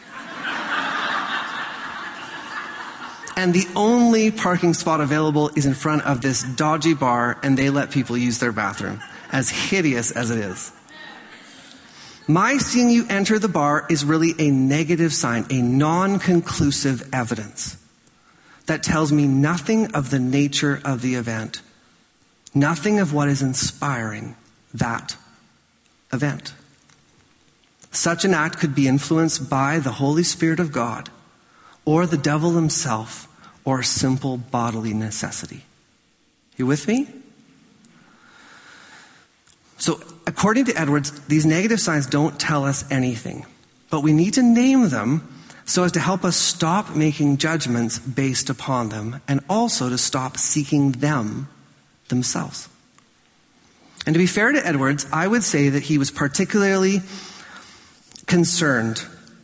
And the only parking spot available is in front of this dodgy bar, and they let people use their bathroom, as hideous as it is. My seeing you enter the bar is really a negative sign, a non-conclusive evidence that tells me nothing of the nature of the event, nothing of what is inspiring that event. Such an act could be influenced by the Holy Spirit of God, or the devil himself, or a simple bodily necessity. You with me? So, according to Edwards, these negative signs don't tell us anything, but we need to name them so as to help us stop making judgments based upon them, and also to stop seeking them themselves. And to be fair to Edwards, I would say that he was particularly concerned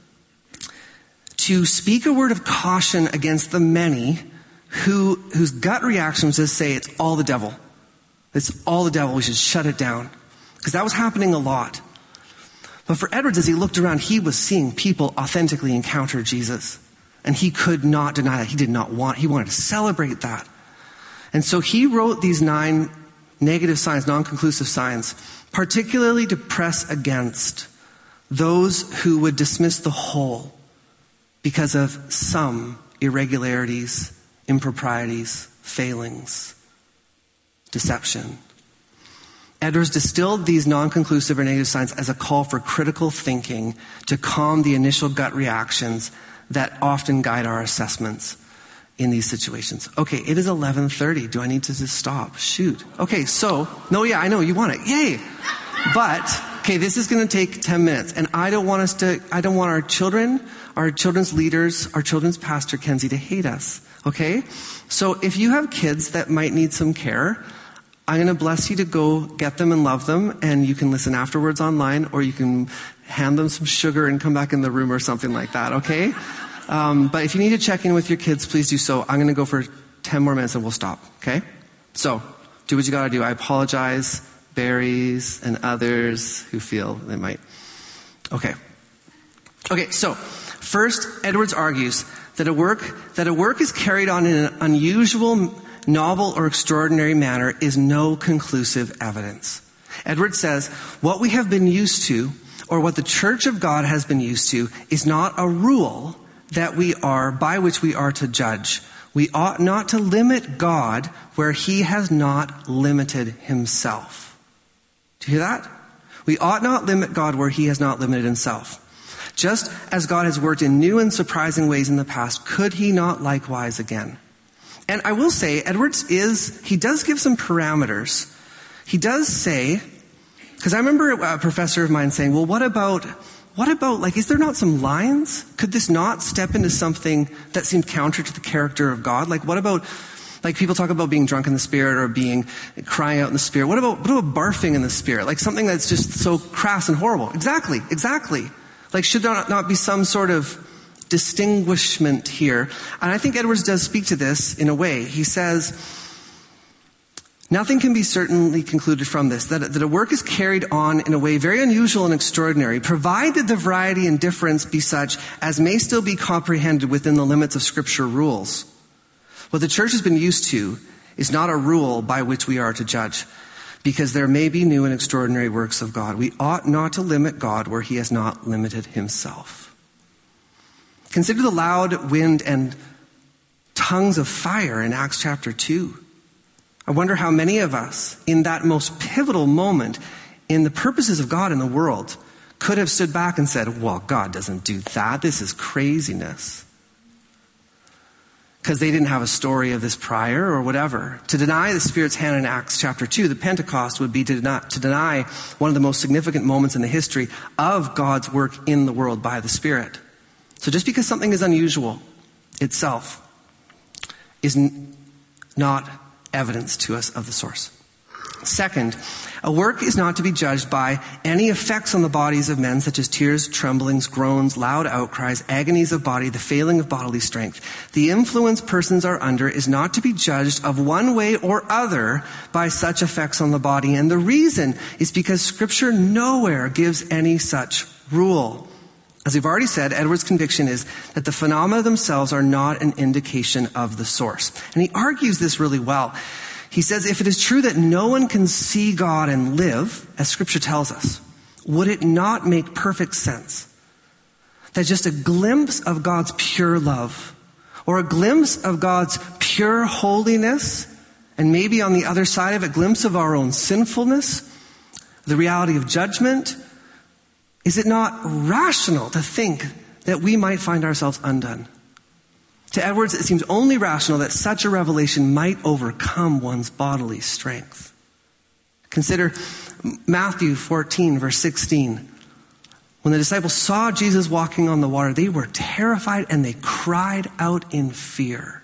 to speak a word of caution against the many who whose gut reaction was to say it's all the devil. It's all the devil. We should shut it down. Because that was happening a lot. But for Edwards, as he looked around, he was seeing people authentically encounter Jesus. And he could not deny that. He did not want, he wanted to celebrate that. And so he wrote these nine negative signs, non-conclusive signs, particularly to press against those who would dismiss the whole because of some irregularities, improprieties, failings, deception. Edwards distilled these non-conclusive or negative signs as a call for critical thinking to calm the initial gut reactions that often guide our assessments in these situations. Okay, it is eleven thirty. Do I need to just stop? Shoot. Okay, so, no, yeah, I know, you want it. Yay! But, okay, this is going to take ten minutes, and I don't want us to, I don't want our children, our children's leaders, our children's pastor, Kenzie, to hate us. Okay? So if you have kids that might need some care, I'm going to bless you to go get them and love them, and you can listen afterwards online, or you can hand them some sugar and come back in the room or something like that, okay? Um, but if you need to check in with your kids, please do so. I'm going to go for ten more minutes and we'll stop, okay? So, do what you got to do. I apologize, Barry's and others who feel they might. Okay. Okay, so, first, Edwards argues that a work, that a work is carried on in an unusual, novel, or extraordinary manner is no conclusive evidence. Edwards says, what we have been used to, or what the Church of God has been used to, is not a rule that we are, by which we are to judge. We ought not to limit God where he has not limited himself. Do you hear that? We ought not limit God where he has not limited himself. Just as God has worked in new and surprising ways in the past, could he not likewise again? And I will say, Edwards is, he does give some parameters. He does say, because I remember a professor of mine saying, well, what about, what about, like, is there not some lines? Could this not step into something that seemed counter to the character of God? Like, what about, like, people talk about being drunk in the Spirit or being, crying out in the Spirit. What about, what about barfing in the Spirit? Like, something that's just so crass and horrible. Exactly, exactly. Like, should there not be some sort of distinguishment here? And I think Edwards does speak to this in a way. He says, nothing can be certainly concluded from this, that, that a work is carried on in a way very unusual and extraordinary, provided the variety and difference be such as may still be comprehended within the limits of Scripture rules. What the church has been used to is not a rule by which we are to judge, because there may be new and extraordinary works of God. We ought not to limit God where he has not limited himself. Consider the loud wind and tongues of fire in Acts chapter two. I wonder how many of us, in that most pivotal moment in the purposes of God in the world, could have stood back and said, well, God doesn't do that. This is craziness. Because they didn't have a story of this prior or whatever. To deny the Spirit's hand in Acts chapter two, the Pentecost, would be to deny, to deny one of the most significant moments in the history of God's work in the world by the Spirit. So just because something is unusual itself is n- not evidence to us of the source. Second, a work is not to be judged by any effects on the bodies of men, such as tears, tremblings, groans, loud outcries, agonies of body, the failing of bodily strength. The influence persons are under is not to be judged of one way or other by such effects on the body. And the reason is because Scripture nowhere gives any such rule. As we've already said, Edwards' conviction is that the phenomena themselves are not an indication of the source. And he argues this really well. He says, if it is true that no one can see God and live, as Scripture tells us, would it not make perfect sense that just a glimpse of God's pure love, or a glimpse of God's pure holiness, and maybe on the other side of it, a glimpse of our own sinfulness, the reality of judgment, is it not rational to think that we might find ourselves undone? To Edwards, it seems only rational that such a revelation might overcome one's bodily strength. Consider Matthew fourteen, verse sixteen. When the disciples saw Jesus walking on the water, they were terrified and they cried out in fear.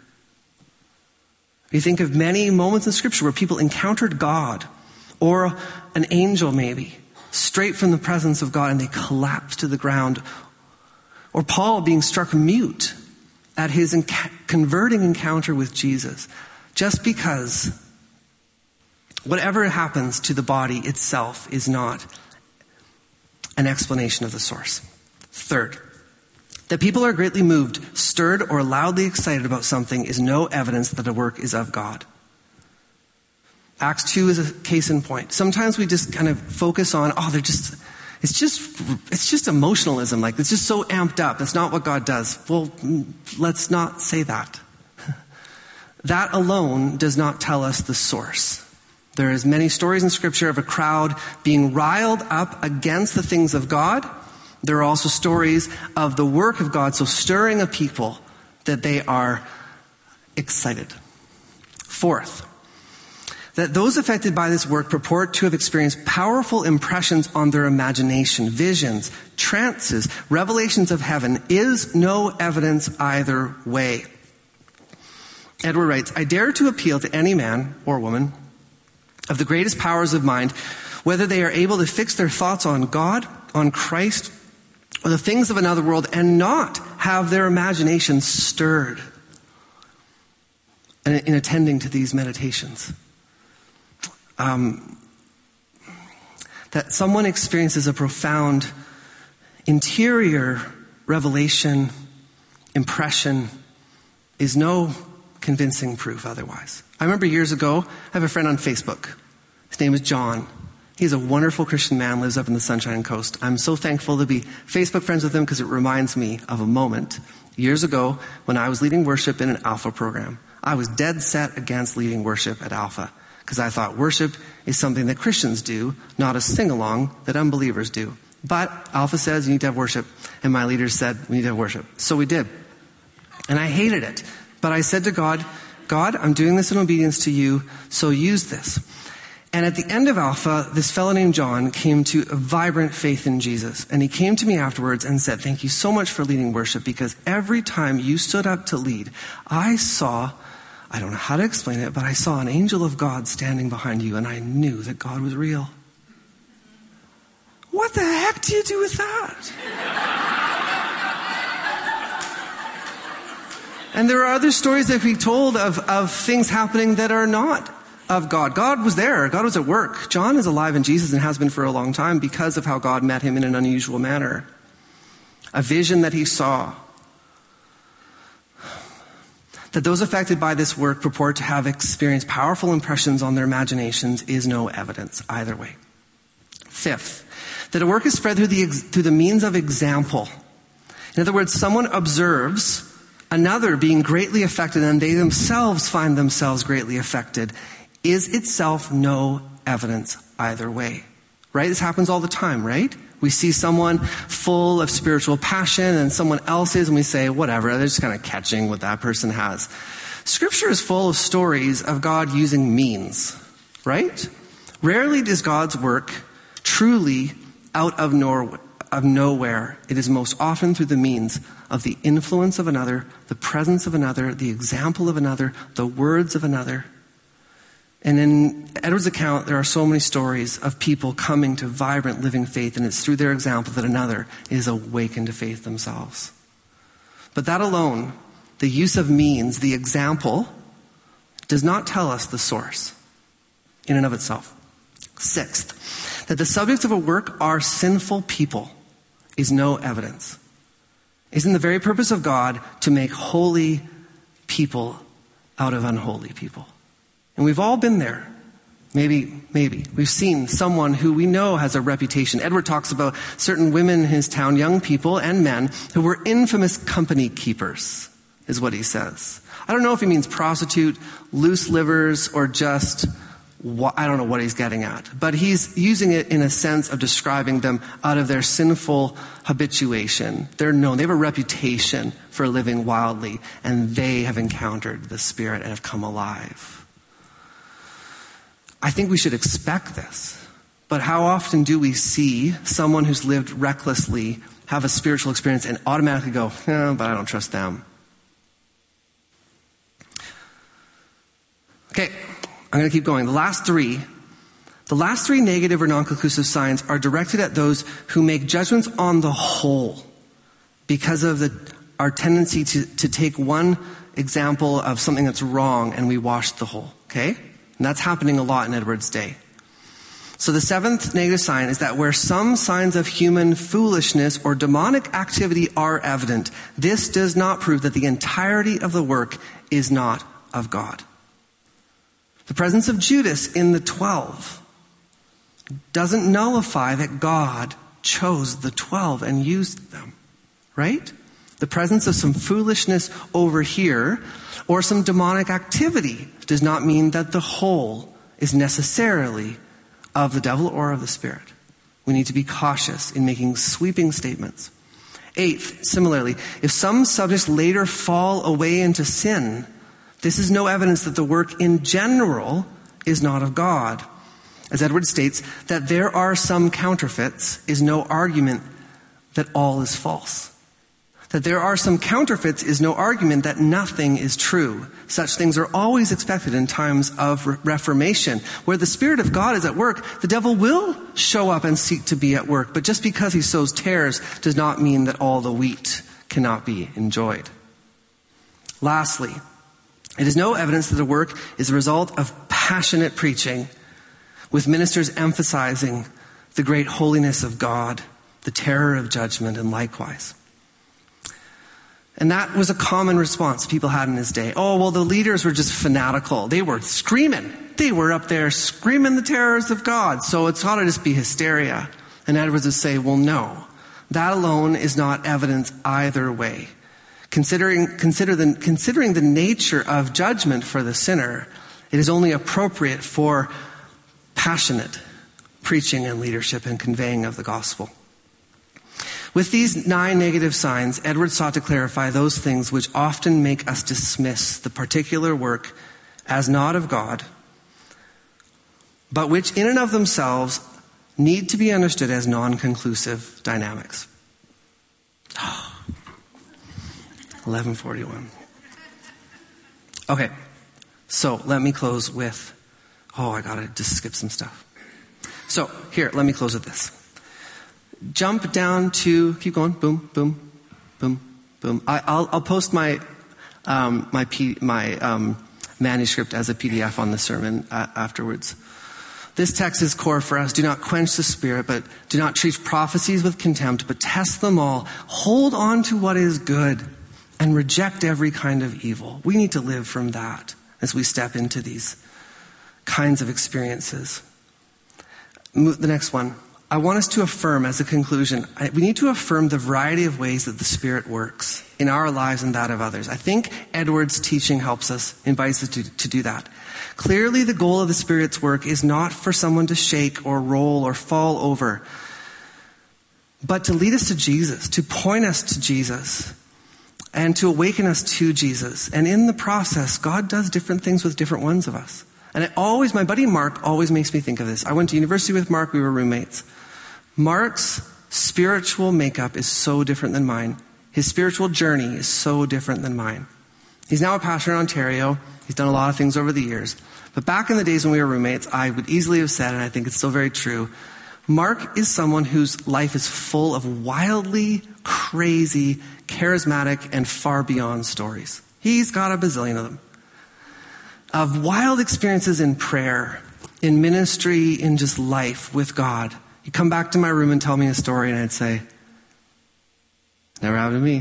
You think of many moments in Scripture where people encountered God or an angel maybe, straight from the presence of God, and they collapsed to the ground. Or Paul being struck mute at his enc- converting encounter with Jesus, just because whatever happens to the body itself is not an explanation of the source. Third, that people are greatly moved, stirred, or loudly excited about something is no evidence that a work is of God. Acts two is a case in point. Sometimes we just kind of focus on, oh, they're just, it's just, it's just emotionalism. Like, it's just so amped up. That's not what God does. Well, let's not say that. That alone does not tell us the source. There is many stories in Scripture of a crowd being riled up against the things of God. There are also stories of the work of God, so stirring a people that they are excited. Fourth, that those affected by this work purport to have experienced powerful impressions on their imagination, visions, trances, revelations of heaven is no evidence either way. Edward writes, I dare to appeal to any man or woman of the greatest powers of mind, whether they are able to fix their thoughts on God, on Christ, or the things of another world, and not have their imagination stirred in, in attending to these meditations. Um, that someone experiences a profound interior revelation, impression, is no convincing proof otherwise. I remember years ago, I have a friend on Facebook. His name is John. He's a wonderful Christian man, lives up in the Sunshine Coast. I'm so thankful to be Facebook friends with him because it reminds me of a moment years ago when I was leading worship in an Alpha program. I was dead set against leading worship at Alpha, because I thought worship is something that Christians do, not a sing-along that unbelievers do. But Alpha says you need to have worship, and my leaders said we need to have worship. So we did. And I hated it. But I said to God, God, I'm doing this in obedience to you, so use this. And at the end of Alpha, this fellow named John came to a vibrant faith in Jesus. And he came to me afterwards and said, thank you so much for leading worship, because every time you stood up to lead, I saw, I don't know how to explain it, but I saw an angel of God standing behind you, and I knew that God was real. What the heck do you do with that? And there are other stories that we told of, of things happening that are not of God. God was there. God was at work. John is alive in Jesus and has been for a long time because of how God met him in an unusual manner. A vision that he saw. That those affected by this work purport to have experienced powerful impressions on their imaginations is no evidence either way. Fifth, that a work is spread through the, through the means of example. In other words, someone observes another being greatly affected and they themselves find themselves greatly affected is itself no evidence either way. Right? This happens all the time, right? We see someone full of spiritual passion and someone else is, and we say, whatever, they're just kind of catching what that person has. Scripture is full of stories of God using means, right? Rarely does God's work truly out of, nor- of nowhere. It is most often through the means of the influence of another, the presence of another, the example of another, the words of another. And in Edward's account, there are so many stories of people coming to vibrant, living faith, and it's through their example that another is awakened to faith themselves. But that alone, the use of means, the example, does not tell us the source in and of itself. Sixth, that the subjects of a work are sinful people is no evidence. Isn't the very purpose of God to make holy people out of unholy people? And we've all been there. Maybe, maybe. We've seen someone who we know has a reputation. Edward talks about certain women in his town, young people and men, who were infamous company keepers, is what he says. I don't know if he means prostitute, loose livers, or just, I don't know what he's getting at. But he's using it in a sense of describing them out of their sinful habituation. They're known. They have a reputation for living wildly, and they have encountered the Spirit and have come alive. I think we should expect this. But how often do we see someone who's lived recklessly have a spiritual experience and automatically go, eh, but I don't trust them? Okay, I'm going to keep going. The last three, the last three negative or non-conclusive signs are directed at those who make judgments on the whole because of the, our tendency to, to take one example of something that's wrong and we wash the whole, okay? And that's happening a lot in Edward's day. So the seventh negative sign is that where some signs of human foolishness or demonic activity are evident, this does not prove that the entirety of the work is not of God. The presence of Judas in the twelve doesn't nullify that God chose the twelve and used them, right? The presence of some foolishness over here or some demonic activity does not mean that the whole is necessarily of the devil or of the Spirit. We need to be cautious in making sweeping statements. Eighth, similarly, if some subjects later fall away into sin, this is no evidence that the work in general is not of God. As Edward states, that there are some counterfeits is no argument that all is false. That there are some counterfeits is no argument that nothing is true. Such things are always expected in times of re- reformation. Where the Spirit of God is at work, the devil will show up and seek to be at work. But just because he sows tares does not mean that all the wheat cannot be enjoyed. Lastly, it is no evidence that the work is a result of passionate preaching, with ministers emphasizing the great holiness of God, the terror of judgment, and likewise. And that was a common response people had in his day. Oh, well, the leaders were just fanatical. They were screaming. They were up there screaming the terrors of God. So it's got to just be hysteria. And Edwards would say, well, no. That alone is not evidence either way. Considering, consider the, considering the nature of judgment for the sinner, it is only appropriate for passionate preaching and leadership and conveying of the gospel. With these nine negative signs, Edward sought to clarify those things which often make us dismiss the particular work as not of God, but which in and of themselves need to be understood as non-conclusive dynamics. eleven forty-one. Okay, so let me close with, oh, I gotta just skip some stuff. So here, let me close with this. Jump down to, keep going, boom, boom, boom, boom. I, I'll, I'll post my um, my P, my um, manuscript as a P D F on the sermon uh, afterwards. This text is core for us. Do not quench the Spirit, but do not treat prophecies with contempt, but test them all. Hold on to what is good and reject every kind of evil. We need to live from that as we step into these kinds of experiences. The next one. I want us to affirm as a conclusion, we need to affirm the variety of ways that the Spirit works in our lives and that of others. I think Edward's teaching helps us, invites us to, to do that. Clearly, the goal of the Spirit's work is not for someone to shake or roll or fall over. but to lead us to Jesus, to point us to Jesus, and to awaken us to Jesus. And in the process, God does different things with different ones of us. And it always, my buddy Mark always makes me think of this. I went to university with Mark, we were roommates. Mark's spiritual makeup is so different than mine. His spiritual journey is so different than mine. He's now a pastor in Ontario. He's done a lot of things over the years. But back in the days when we were roommates, I would easily have said, and I think it's still very true, Mark is someone whose life is full of wildly crazy, charismatic, and far beyond stories. He's got a bazillion of them. Of wild experiences in prayer, in ministry, in just life with God. He'd come back to my room and tell me a story, and I'd say, never happened to me.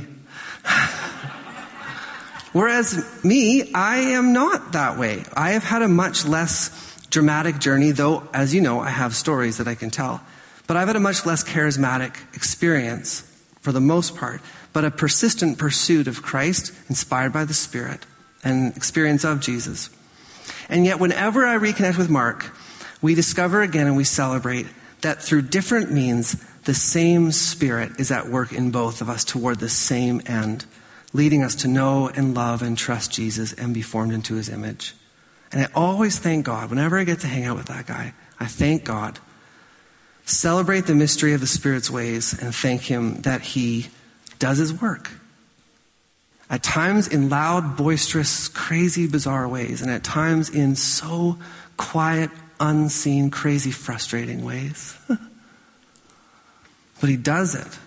Whereas me, I am not that way. I have had a much less dramatic journey, though, as you know, I have stories that I can tell. But I've had a much less charismatic experience, for the most part, but a persistent pursuit of Christ, inspired by the Spirit, and experience of Jesus. And yet, whenever I reconnect with Mark, we discover again and we celebrate that through different means, the same Spirit is at work in both of us toward the same end, leading us to know and love and trust Jesus and be formed into his image. And I always thank God, whenever I get to hang out with that guy, I thank God, celebrate the mystery of the Spirit's ways, and thank him that he does his work. At times in loud, boisterous, crazy, bizarre ways, and at times in so quiet, unseen, crazy, frustrating ways. But he does it.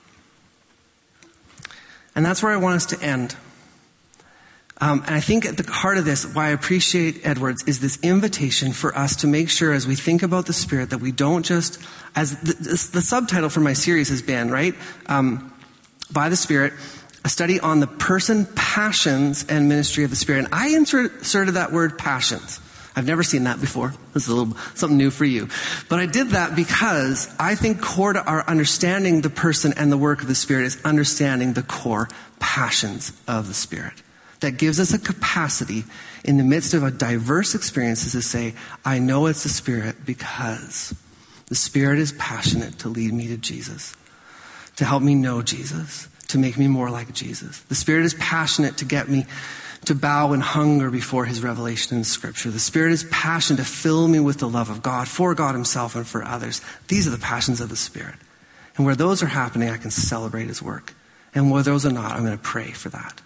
And that's where I want us to end. Um, and I think at the heart of this, why I appreciate Edwards, is this invitation for us to make sure as we think about the Spirit that we don't just, as the, the, the subtitle for my series has been, right? Um, by the Spirit, a study on the person, passions, and ministry of the Spirit. And I inserted that word passions. I've never seen that before. This is a little something new for you. But I did that because I think core to our understanding the person and the work of the Spirit is understanding the core passions of the Spirit. That gives us a capacity in the midst of a diverse experiences to say, I know it's the Spirit because the Spirit is passionate to lead me to Jesus, to help me know Jesus, to make me more like Jesus. The Spirit is passionate to get me to bow in hunger before his revelation in Scripture. The Spirit is passionate to fill me with the love of God, for God himself and for others. These are the passions of the Spirit. And where those are happening, I can celebrate his work. And where those are not, I'm going to pray for that.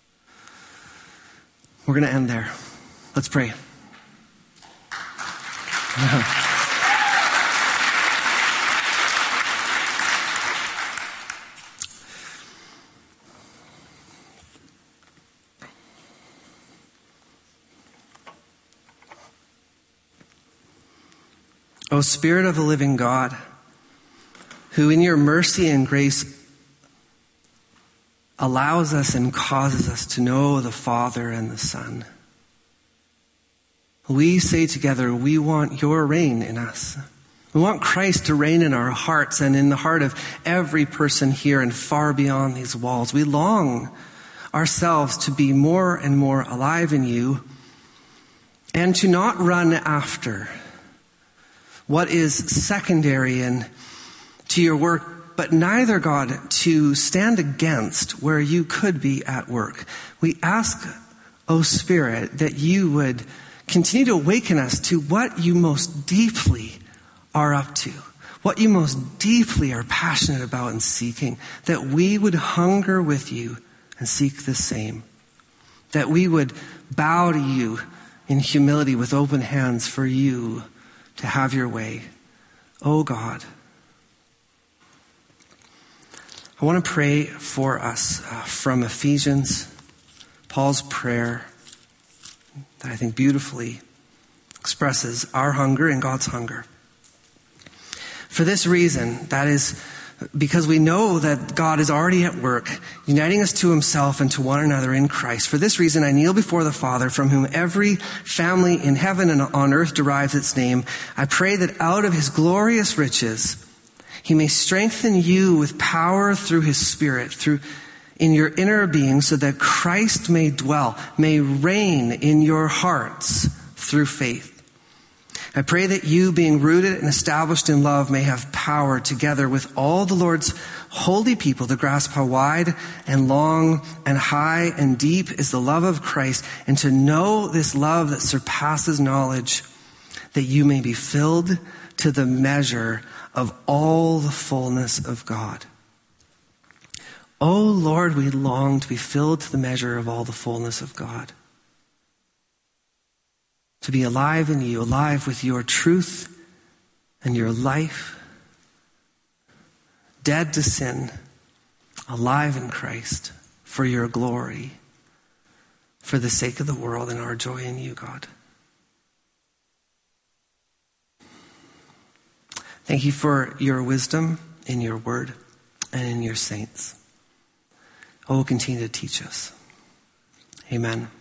We're going to end there. Let's pray. O Spirit of the living God, who in your mercy and grace allows us and causes us to know the Father and the Son, we say together, we want your reign in us. We want Christ to reign in our hearts and in the heart of every person here and far beyond these walls. We long ourselves to be more and more alive in you and to not run after what is secondary and to your work, but neither, God, to stand against where you could be at work. We ask, O Spirit, that you would continue to awaken us to what you most deeply are up to, what you most deeply are passionate about and seeking, that we would hunger with you and seek the same, that we would bow to you in humility with open hands for you to have your way. Oh God, I want to pray for us uh, from Ephesians, Paul's prayer that I think beautifully expresses our hunger and God's hunger. For this reason, that is because we know that God is already at work, uniting us to himself and to one another in Christ. For this reason, I kneel before the Father, from whom every family in heaven and on earth derives its name. I pray that out of his glorious riches, he may strengthen you with power through his Spirit, through in your inner being, so that Christ may dwell, may reign in your hearts through faith. I pray that you, being rooted and established in love, may have power together with all the Lord's holy people to grasp how wide and long and high and deep is the love of Christ, and to know this love that surpasses knowledge, that you may be filled to the measure of all the fullness of God. Oh Lord, we long to be filled to the measure of all the fullness of God. To be alive in you, alive with your truth and your life, dead to sin, alive in Christ for your glory, for the sake of the world and our joy in you, God. Thank you for your wisdom in your word and in your saints. Oh, continue to teach us. Amen.